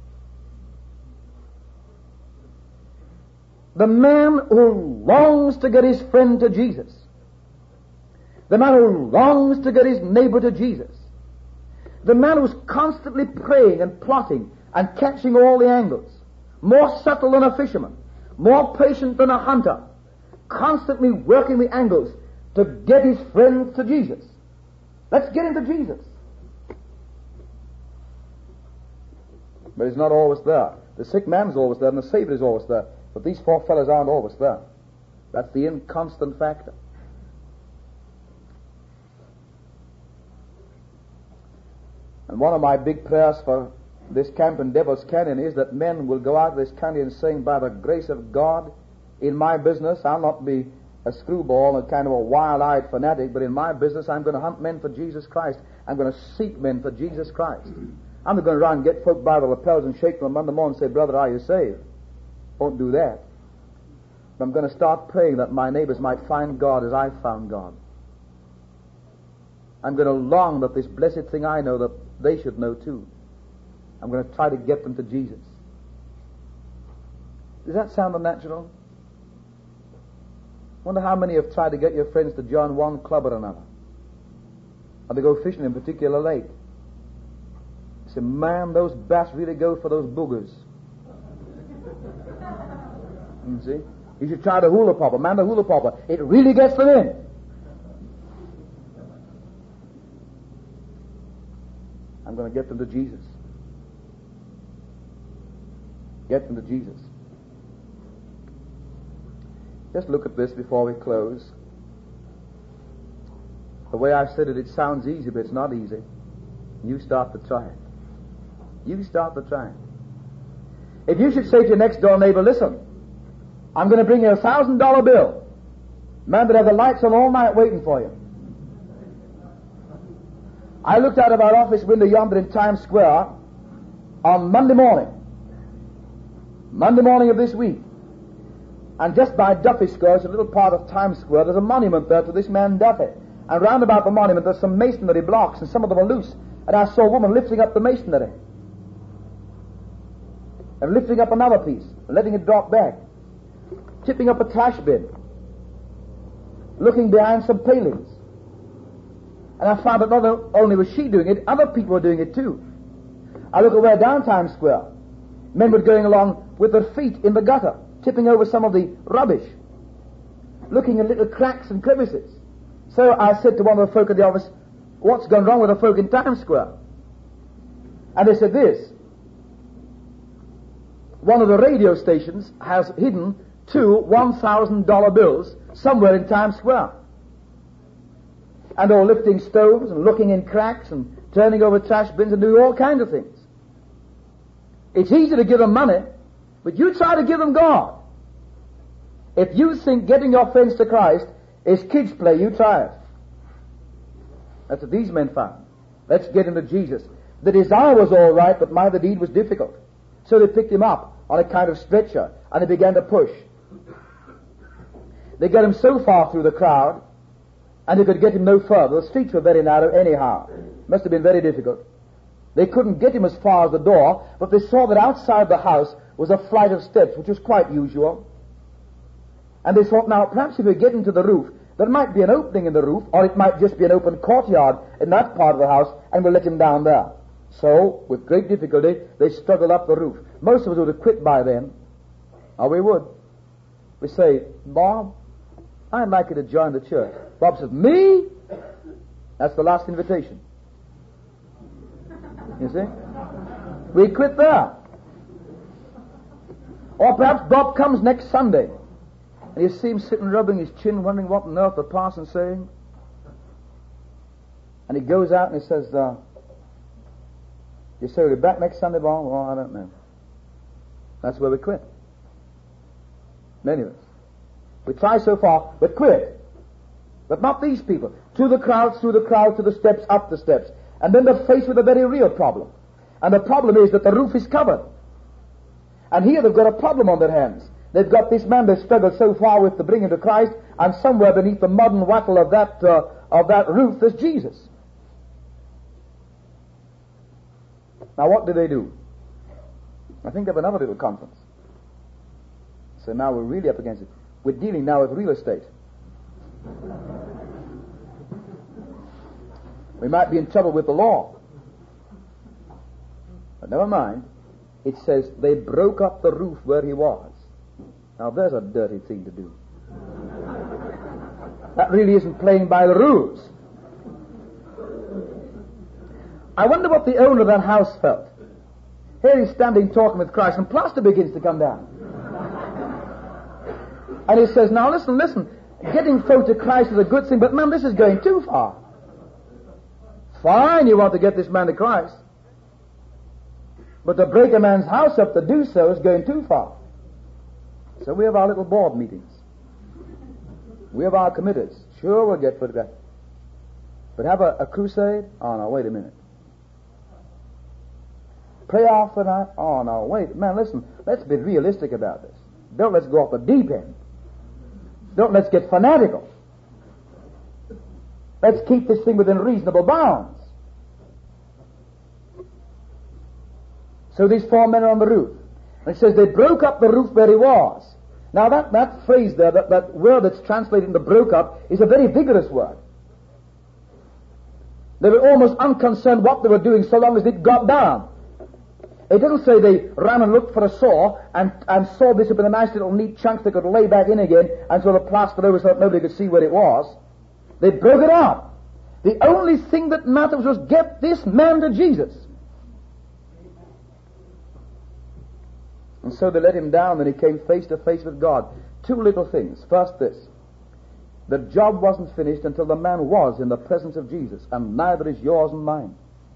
The man who longs to get his friend to Jesus. The man who longs to get his neighbor to Jesus. The man who's constantly praying and plotting and catching all the angles. More subtle than a fisherman. More patient than a hunter. Constantly working the angles to get his friends to Jesus. Let's get him to Jesus. But he's not always there. The sick man's always there and the Savior is always there. But these four fellows aren't always there. That's the inconstant factor. And one of my big prayers for this camp in Devil's Canyon is that men will go out of this canyon saying, by the grace of God, in my business, I'll not be a screwball and kind of a wild-eyed fanatic, but in my business, I'm going to hunt men for Jesus Christ. I'm going to seek men for Jesus Christ. I'm not going to run and get folk by the lapels and shake them on Monday morning and say, brother, are you saved? Won't do that. But I'm going to start praying that my neighbors might find God as I found God. I'm going to long that this blessed thing I know that they should know too. I'm going to try to get them to Jesus. Does that sound unnatural? Wonder how many have tried to get your friends to join one club or another. Or they go fishing in a particular lake. You say, man, those bass really go for those boogers. You see? You should try the hula popper. Man, the hula popper, it really gets them in. I'm going to get them to Jesus. Get them to Jesus. Just look at this before we close. The way I've said it, it sounds easy, but it's not easy. You start to try it. You start to try it. If you should say to your next door neighbor, listen, I'm going to bring you a $1,000 bill. Man, but have the lights on all night waiting for you. I looked out of our office window yonder in Times Square on Monday morning of this week. And just by Duffy Square, it's a little part of Times Square, there's a monument there to this man Duffy. And round about the monument there's some masonry blocks, and some of them are loose. And I saw a woman lifting up the masonry. And lifting up another piece, and letting it drop back. Tipping up a trash bin. Looking behind some palings. And I found that not only was she doing it, other people were doing it too. I look away down Times Square. Men were going along with their feet in the gutter, tipping over some of the rubbish, looking in little cracks and crevices. So I said to one of the folk at the office, what's gone wrong with the folk in Times Square? And they said this. One of the radio stations has hidden two $1,000 bills somewhere in Times Square. And all lifting stones and looking in cracks and turning over trash bins and doing all kinds of things. It's easy to give them money, But you try to give them God. If you think getting your friends to Christ is kid's play, you try it. That's what these men found. Let's get into Jesus. The desire was all right, but the deed was difficult. So they picked him up on a kind of stretcher, and they began to push. They got him so far through the crowd, and they could get him no further. The streets were very narrow anyhow. Must have been very difficult. They couldn't get him as far as the door, but they saw that outside the house was a flight of steps, which was quite usual. And they thought, now, perhaps if we get into the roof, there might be an opening in the roof, or it might just be an open courtyard in that part of the house, and we'll let him down there. So, with great difficulty, they struggled up the roof. Most of us would have quit by then. Or we would. We say, Bob, I'd like you to join the church. Bob says, me? That's the last invitation. You see? We quit there. Or perhaps Bob comes next Sunday, and you see him sitting rubbing his chin, wondering what on earth the parson's saying. And he goes out and he says, you say, we'll be back next Sunday, Bob? Well, I don't know. That's where we quit. Many of us. We try so far, but quit. But not these people. Through the crowd, to the steps, up the steps. And then they're faced with a very real problem. And the problem is that the roof is covered. And here they've got a problem on their hands. They've got this man they struggled so far with to bring him to Christ, and somewhere beneath the mud and wattle of that roof, there's Jesus. Now what do they do? I think they have another little conference. So now we're really up against it. We're dealing now with real estate. We might be in trouble with the law. But never mind. It says they broke up the roof where he was. Now there's a dirty thing to do. That really isn't playing by the rules. I wonder what the owner of that house felt. Here he's standing talking with Christ, and plaster begins to come down. And he says, now listen, getting folk to Christ is a good thing, but man, this is going too far. Fine, you want to get this man to Christ. But to break a man's house up to do so is going too far. So we have our little board meetings. We have our committees. Sure, we'll get put together. But have a crusade? Oh, no, wait a minute. Pray off the night? Oh, no, wait. Man, listen, let's be realistic about this. Don't let's go off the deep end. Don't let's get fanatical. Let's keep this thing within reasonable bounds. So these four men are on the roof. And it says they broke up the roof where he was. Now that phrase there, that word that's translated into broke up, is a very vigorous word. They were almost unconcerned what they were doing so long as it got down. It doesn't say they ran and looked for a saw and sawed this up in a nice little neat chunks they could lay back in again and sort of plastered over so that nobody could see where it was. They broke it up. The only thing that mattered was get this man to Jesus. And so they let him down and he came face to face with God. Two little things. First this. The job wasn't finished until the man was in the presence of Jesus, and neither is yours and mine.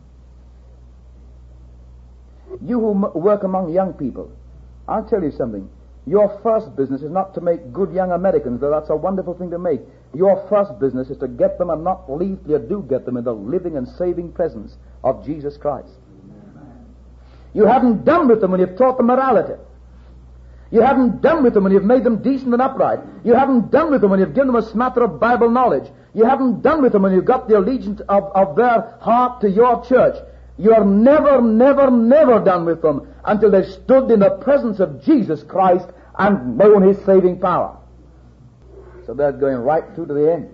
You who work among young people, I'll tell you something. Your first business is not to make good young Americans, though that's a wonderful thing to make. Your first business is to get them and not leave till you do get them in the living and saving presence of Jesus Christ. You haven't done with them when you've taught them morality. You haven't done with them when you've made them decent and upright. You haven't done with them when you've given them a smatter of Bible knowledge. You haven't done with them when you've got the allegiance of their heart to your church. You are never, never, never done with them until they've stood in the presence of Jesus Christ and known His saving power. So they're going right through to the end.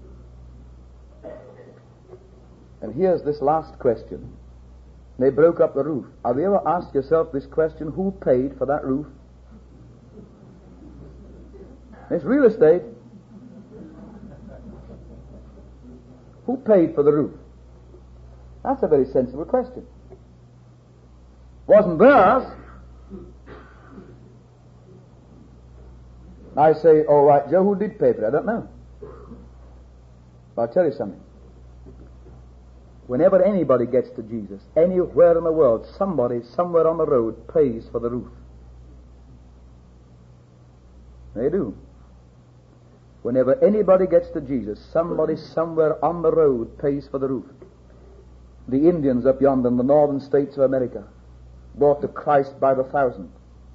And here's this last question. They broke up the roof. Have you ever asked yourself this question? Who paid for that roof? It's real estate. Who paid for the roof? That's a very sensible question. Wasn't theirs. I say, all right, Joe, who did pay for it? I don't know. But I'll tell you something. Whenever anybody gets to Jesus, anywhere in the world, somebody, somewhere on the road, pays for the roof. They do. Whenever anybody gets to Jesus, somebody somewhere on the road pays for the roof. The Indians up yonder in the northern states of America brought to Christ by the thousand.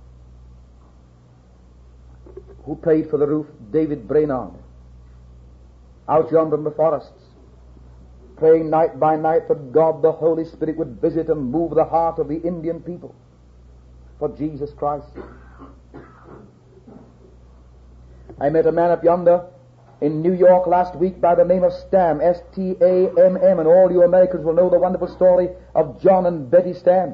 Who paid for the roof? David Brainerd. Out yonder in the forests, praying night by night that God the Holy Spirit would visit and move the heart of the Indian people for Jesus Christ. I met a man up yonder in New York last week by the name of Stamm, S-T-A-M-M, and all you Americans will know the wonderful story of John and Betty Stamm.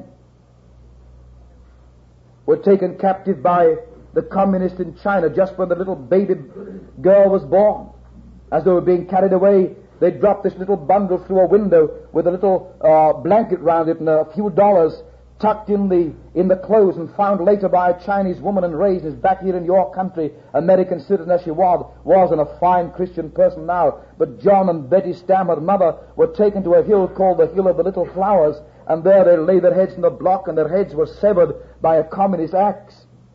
Were taken captive by the communists in China just when the little baby girl was born. As they were being carried away, they dropped this little bundle through a window with a little blanket round it and a few dollars tucked in the clothes, and found later by a Chinese woman and raised is back here in your country, American citizen as she was and a fine Christian person now. But John and Betty Stamm, her mother, were taken to a hill called the Hill of the Little Flowers, and there they lay their heads in the block, and their heads were severed by a communist axe.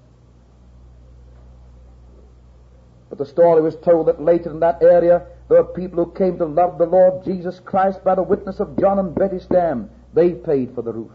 But the story was told that later in that area there were people who came to love the Lord Jesus Christ by the witness of John and Betty Stamm. They paid for the roof.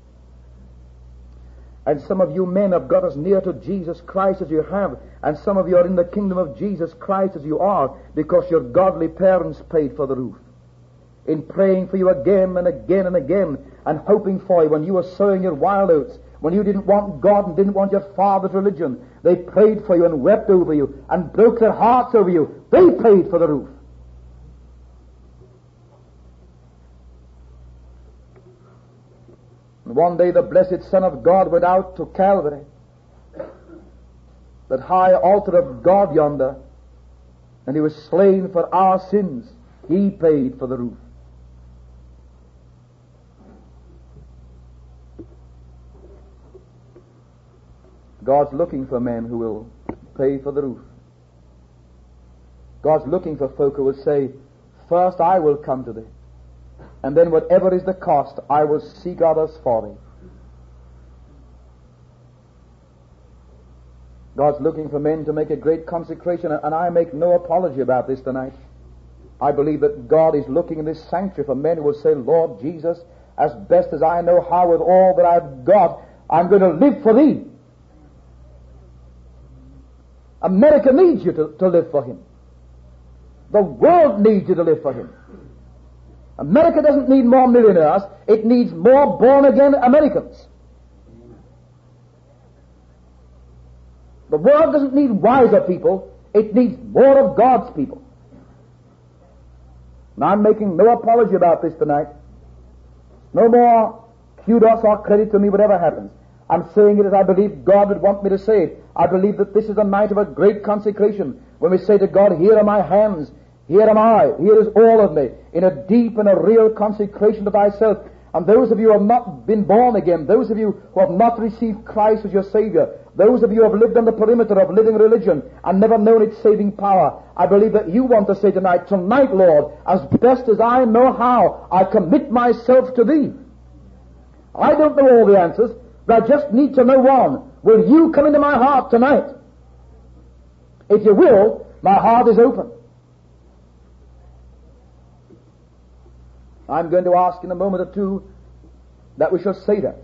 And some of you men have got as near to Jesus Christ as you have, and some of you are in the kingdom of Jesus Christ as you are because your godly parents paid for the roof. In praying for you again and again and again, and hoping for you when you were sowing your wild oats, when you didn't want God and didn't want your father's religion, they prayed for you and wept over you and broke their hearts over you. They paid for the roof. And one day the blessed Son of God went out to Calvary, that high altar of God yonder, and he was slain for our sins. He paid for the roof. God's looking for men who will pay for the roof. God's looking for folk who will say, first I will come to thee, and then whatever is the cost, I will seek others for thee. God's looking for men to make a great consecration, and I make no apology about this tonight. I believe that God is looking in this sanctuary for men who will say, Lord Jesus, as best as I know how with all that I've got, I'm going to live for thee. America needs you to live for him. The world needs you to live for him. America doesn't need more millionaires. It needs more born-again Americans. The world doesn't need wiser people. It needs more of God's people. And I'm making no apology about this tonight. No more kudos or credit to me, whatever happens. I'm saying it as I believe God would want me to say it. I believe that this is a night of a great consecration when we say to God, here are my hands, here am I, here is all of me, in a deep and a real consecration to thyself. And those of you who have not been born again, those of you who have not received Christ as your Savior, those of you who have lived on the perimeter of living religion and never known its saving power, I believe that you want to say tonight, Lord, as best as I know how, I commit myself to thee. I don't know all the answers, but I just need to know one. Will you come into my heart tonight? If you will, my heart is open. I'm going to ask in a moment or two that we shall say that.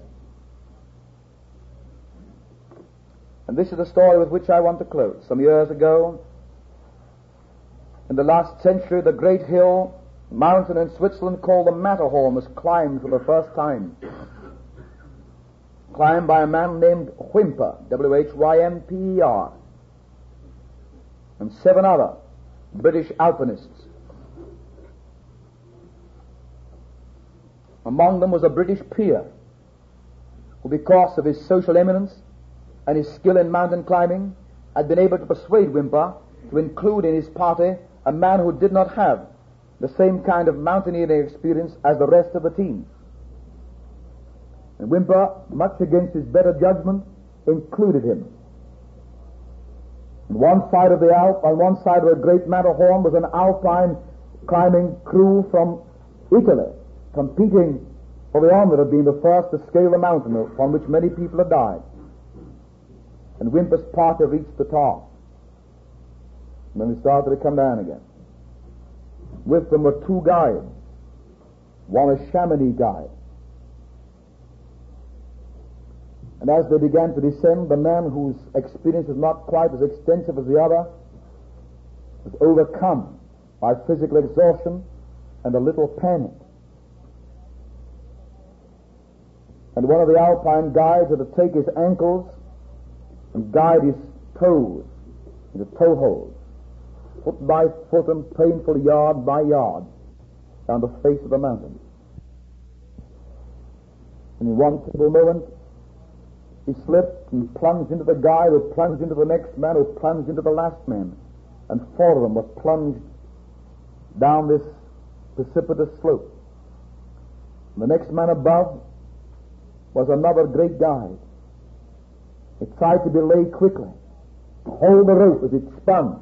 And this is the story with which I want to close. Some years ago, in the last century, the great hill, mountain in Switzerland called the Matterhorn was climbed for the first time. Climbed by a man named Whymper, W-H-Y-M-P-E-R, and 7 other British alpinists. Among them was a British peer who, because of his social eminence and his skill in mountain climbing, had been able to persuade Whymper to include in his party a man who did not have the same kind of mountaineering experience as the rest of the team. And Whymper, much against his better judgment, included him. On one side of the Alp, on one side of the great Matterhorn, was an alpine climbing crew from Italy, competing for the honor of being the first to scale the mountain upon which many people had died. And Whymper's party reached the top. And then they started to come down again. With them were two guides. One a Chamonix guide. And as they began to descend, the man whose experience was not quite as extensive as the other was overcome by physical exhaustion and a little panic. And one of the Alpine guides had to take his ankles and guide his toes into toe holes, foot by foot and painful yard by yard down the face of the mountain. And in one single moment, he slipped and plunged into the guide, who plunged into the next man, who plunged into the last man. And four of them were plunged down this precipitous slope. And the next man above was another great guide. He tried to belay quickly, to hold the rope as it spun.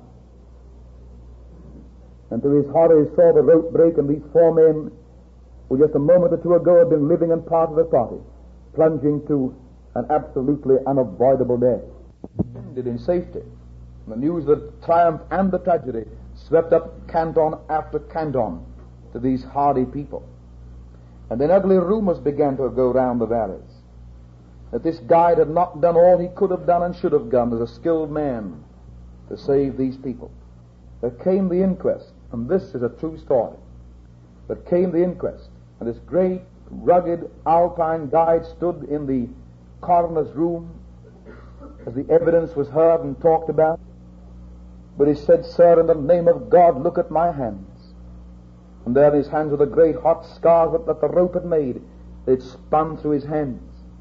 And to his horror, he saw the rope break, and these four men, who just a moment or two ago had been living and part of the party, plunging to an absolutely unavoidable death. Ended in safety. The news of the triumph and the tragedy swept up canton after canton to these hardy people. And then ugly rumors began to go round the valleys that this guide had not done all he could have done and should have done as a skilled man to save these people. There came the inquest, and this is a true story. There came the inquest, and this great, rugged Alpine guide stood in the coroner's room as the evidence was heard and talked about. But he said, "Sir, in the name of God, look at my hands." And there in his hands were the great hot scars that the rope had made. They'd spun through his hands.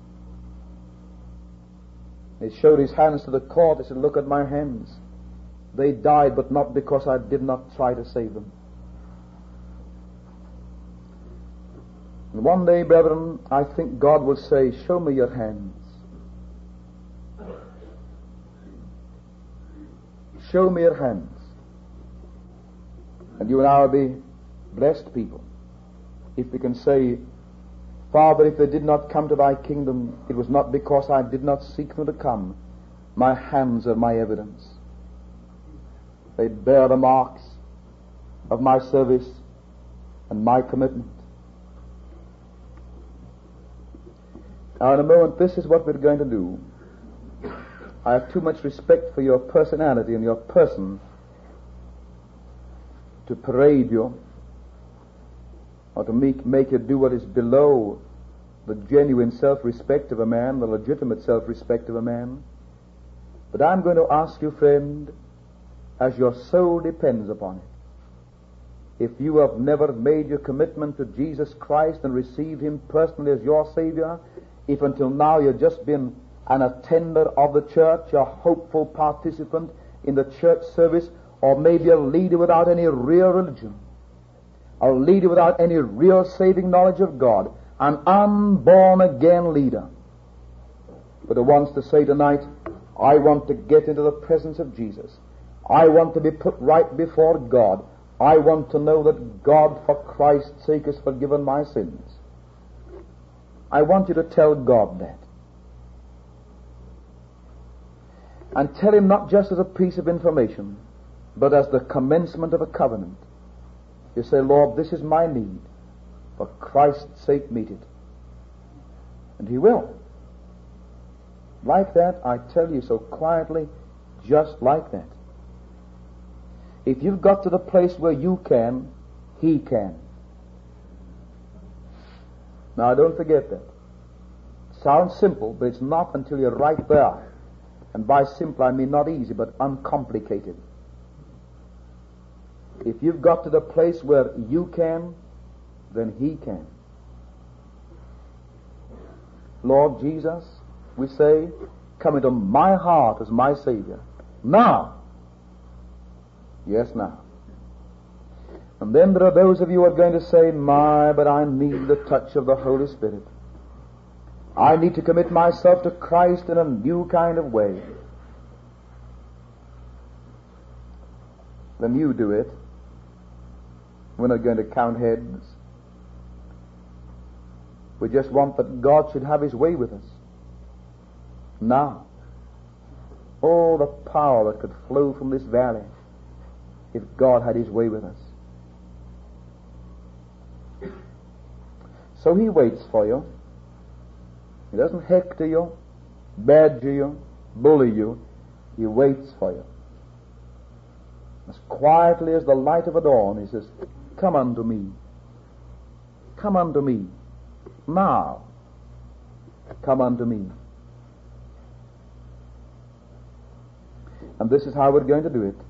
He showed his hands to the court. He said, "Look at my hands. They died, but not because I did not try to save them." And one day, brethren, I think God will say, "Show me your hands. Show me your hands." And you and I will be blessed people if we can say, "Father, if they did not come to thy kingdom, it was not because I did not seek them to come. My hands are my evidence. They bear the marks of my service and my commitment." Now, in a moment, this is what we're going to do. I have too much respect for your personality and your person to parade you or to make you do what is below the genuine self-respect of a man, the legitimate self-respect of a man. But I'm going to ask you, friend, as your soul depends upon it, if you have never made your commitment to Jesus Christ and received Him personally as your Savior, if until now you've just been an attender of the church, a hopeful participant in the church service, or maybe a leader without any real religion, a leader without any real saving knowledge of God, an unborn again leader, but who wants to say tonight, "I want to get into the presence of Jesus. I want to be put right before God. I want to know that God, for Christ's sake, has forgiven my sins." I want you to tell God that. And tell Him not just as a piece of information, but as the commencement of a covenant. You say, "Lord, this is my need. For Christ's sake, meet it." And He will. Like that, I tell you so quietly, just like that. If you've got to the place where you can, He can. Now, don't forget that. It sounds simple, but it's not until you're right there. And by simple, I mean not easy, but uncomplicated. If you've got to the place where you can, then He can. Lord Jesus, we say, come into my heart as my Savior. Now. Yes, now. And then there are those of you who are going to say, but I need the touch of the Holy Spirit. I need to commit myself to Christ in a new kind of way. Then you do it. We're not going to count heads. We just want that God should have His way with us. Now. Oh, the power that could flow from this valley if God had His way with us. So He waits for you. He doesn't hector you, badger you, bully you. He waits for you. As quietly as the light of a dawn, He says, come unto me. Come unto me. Now. Come unto me. And this is how we're going to do it.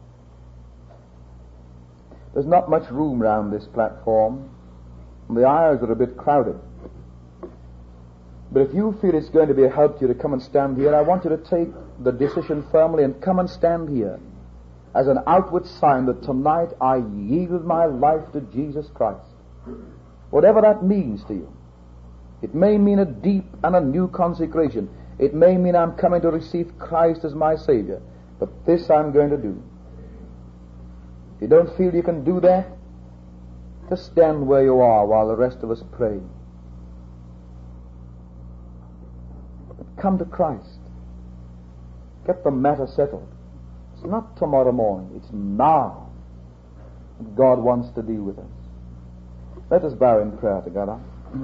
There's not much room round this platform. The aisles are a bit crowded. But if you feel it's going to be a help to you to come and stand here, I want you to take the decision firmly and come and stand here as an outward sign that tonight I yield my life to Jesus Christ. Whatever that means to you. It may mean a deep and a new consecration. It may mean I'm coming to receive Christ as my Savior. But this I'm going to do. If you don't feel you can do that, just stand where you are while the rest of us pray. But come to Christ. Get the matter settled. It's not tomorrow morning. It's now that God wants to deal with us. Let us bow in prayer together.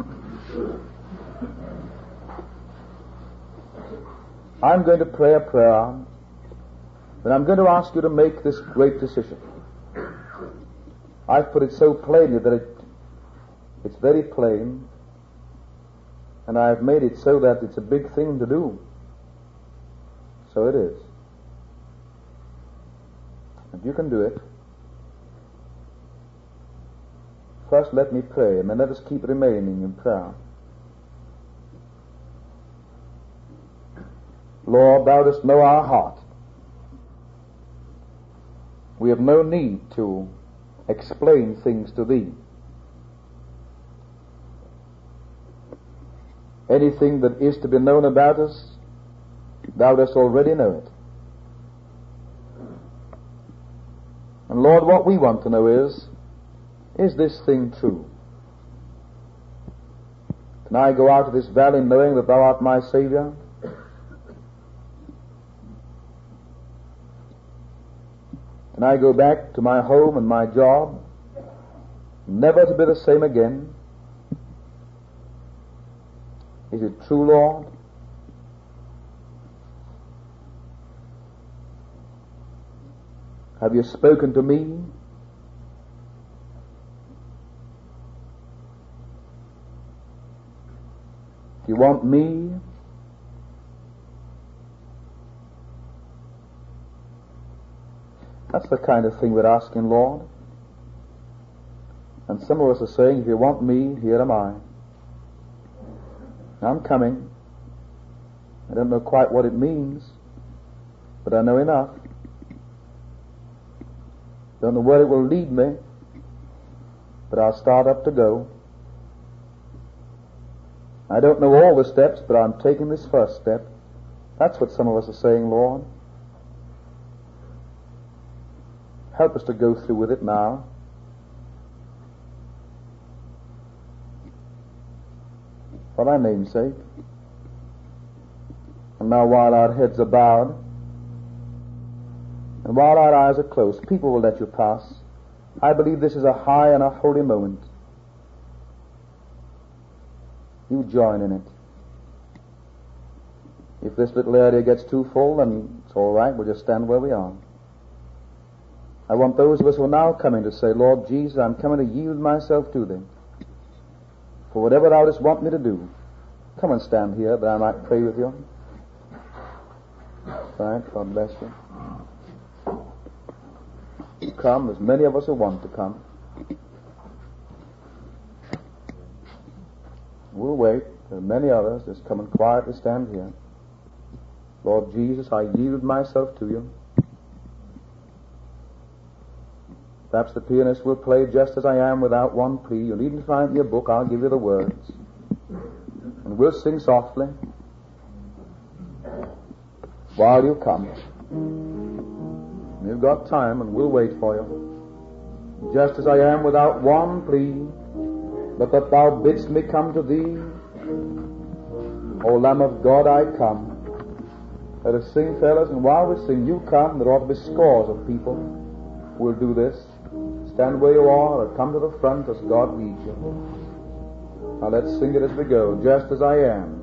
I'm going to pray a prayer, and I'm going to ask you to make this great decision. I've put it so plainly that it's very plain, and I've made it so that it's a big thing to do. So it is. And you can do it. First let me pray, and then let us keep remaining in prayer. Lord, Thou dost know our heart. We have no need to explain things to Thee. Anything that is to be known about us, Thou dost already know it. And Lord, what we want to know is this thing true? Can I go out of this valley knowing that Thou art my Savior? Can I go back to my home and my job, never to be the same again? Is it true, Lord? Have You spoken to me? You want me? That's the kind of thing we're asking, Lord. And some of us are saying, if You want me, here am I. I'm coming. I don't know quite what it means, but I know enough. Don't know where it will lead me, but I'll start up to go. I don't know all the steps, but I'm taking this first step. That's what some of us are saying, Lord. Help us to go through with it now. For Thy name's sake. And now while our heads are bowed, and while our eyes are closed, people will let You pass. I believe this is a high and a holy moment. You join in it. If this little area gets too full, then it's all right. We'll just stand where we are. I want those of us who are now coming to say, Lord Jesus, I'm coming to yield myself to Thee. For whatever Thou dost want me to do, come and stand here that I might pray with You. Right, God bless you. Come, there's many of us who want to come. We'll wait. There are many others. Just come and quietly stand here. Lord Jesus, I yield myself to You. Perhaps the pianist will play Just As I Am without one plea. You needn't find me a book. I'll give you the words. And we'll sing softly while you come. You've got time, and we'll wait for You. Just as I am without one plea, but that Thou bidst me come to Thee. O Lamb of God, I come. Let us sing, fellas, and while we sing, you come. There ought to be scores of people. will do this. Stand where you are or come to the front as God leads you. Now let's sing it as we go. Just as I am.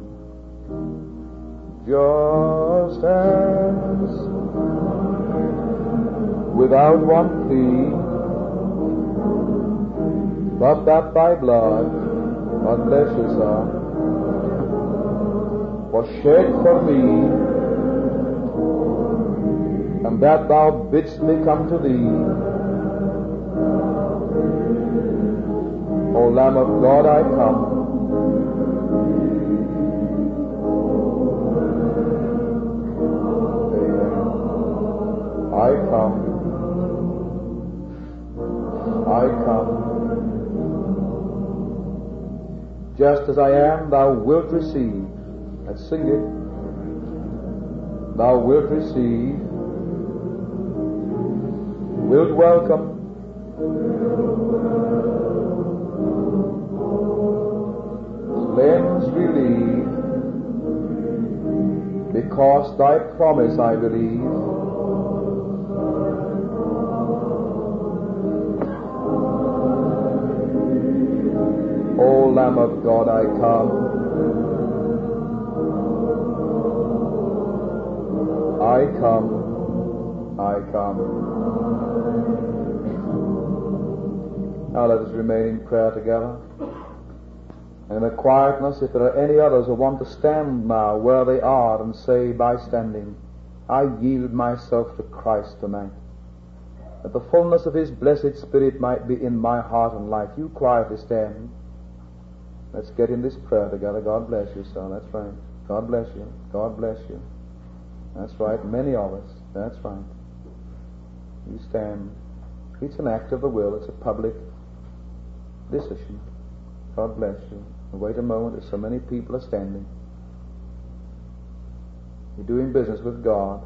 Just as, without one plea, but that thy blood, God bless you, sir, was shed for me, and that thou bidst me come to thee. O Lamb of God, I come. I come. I come. Just as I am, thou wilt receive. Let's sing it. Thou wilt receive. Wilt welcome. Cleanse, relieve. Because thy promise I believe. O Lamb of God, I come. I come. I come. Now let us remain in prayer together. And in the quietness, if there are any others who want to stand now where they are and say by standing, I yield myself to Christ tonight, that the fullness of His blessed Spirit might be in my heart and life. You quietly stand. Let's get in this prayer together. God bless you, son. That's right. God bless you. God bless you. That's right. Many of us. That's right. You stand. It's an act of the will. It's a public decision. God bless you. Wait a moment. There's so many people are standing. You're doing business with God.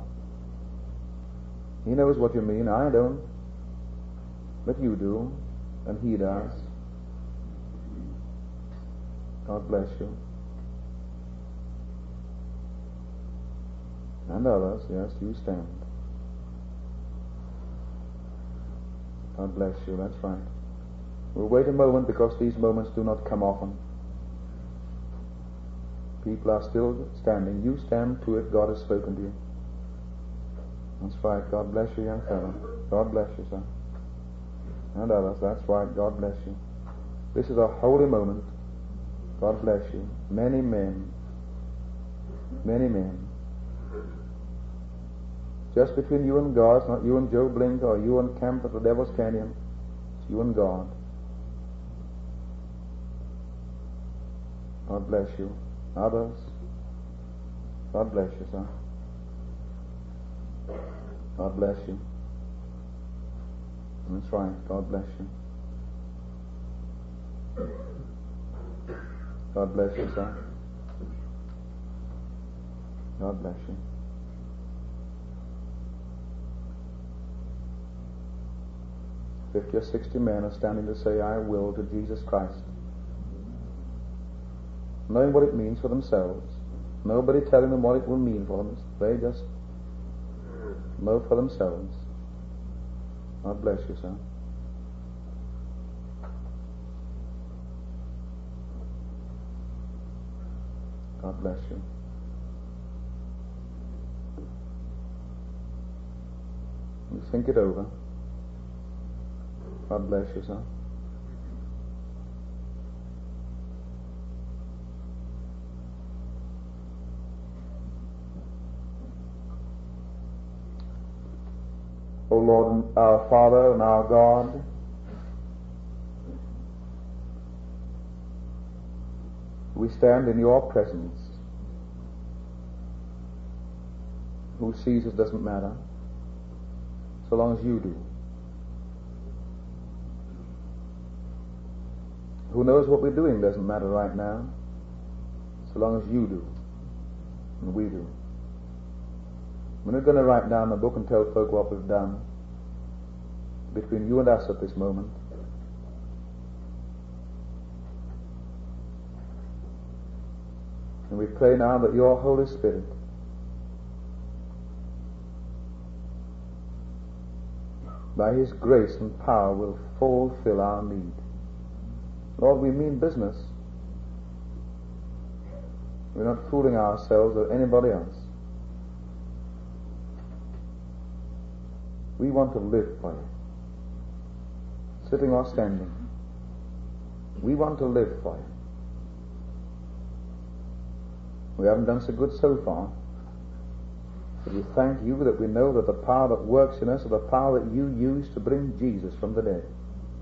He knows what you mean. I don't. But you do. And He does. God bless you. And others, yes, you stand. God bless you, that's right. We'll wait a moment because these moments do not come often. People are still standing. You stand to it. God has spoken to you. That's right. God bless you, young fellow. God bless you, son. And others, that's right. God bless you. This is a holy moment. God bless you. Many men. Many men. Just between you and God. It's not you and Joe Blink or you and Camp at the Devil's Canyon. It's you and God. God bless you. Others. God bless you, son. God bless you. That's right. God bless you. God bless you, son. God bless you. If 50 or 60 men are standing to say, I will to Jesus Christ, knowing what it means for themselves, nobody telling them what it will mean for them, they just know for themselves. God bless you, son. God bless you. You think it over. God bless you, son. O Lord, our Father and our God, we stand in your presence. Who sees us doesn't matter, so long as you do. Who knows what we're doing doesn't matter right now, so long as you do, and we do. We're not going to write down a book and tell folk what we've done. Between you and us at this moment. And we pray now that your Holy Spirit by His grace and power, will fulfill our need. Lord, we mean business. We're not fooling ourselves or anybody else. We want to live for You, sitting or standing. We want to live for You. We haven't done so good so far, but we thank You that we know that the power that works in us is the power that You used to bring Jesus from the dead.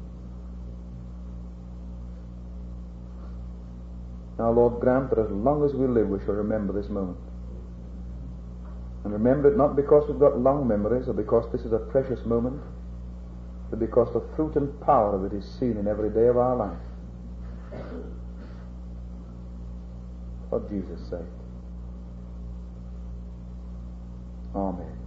Now, Lord, grant that as long as we live, we shall remember this moment. And remember it not because we've got long memories or because this is a precious moment, but because the fruit and power of it is seen in every day of our life. For Jesus' sake. Amen.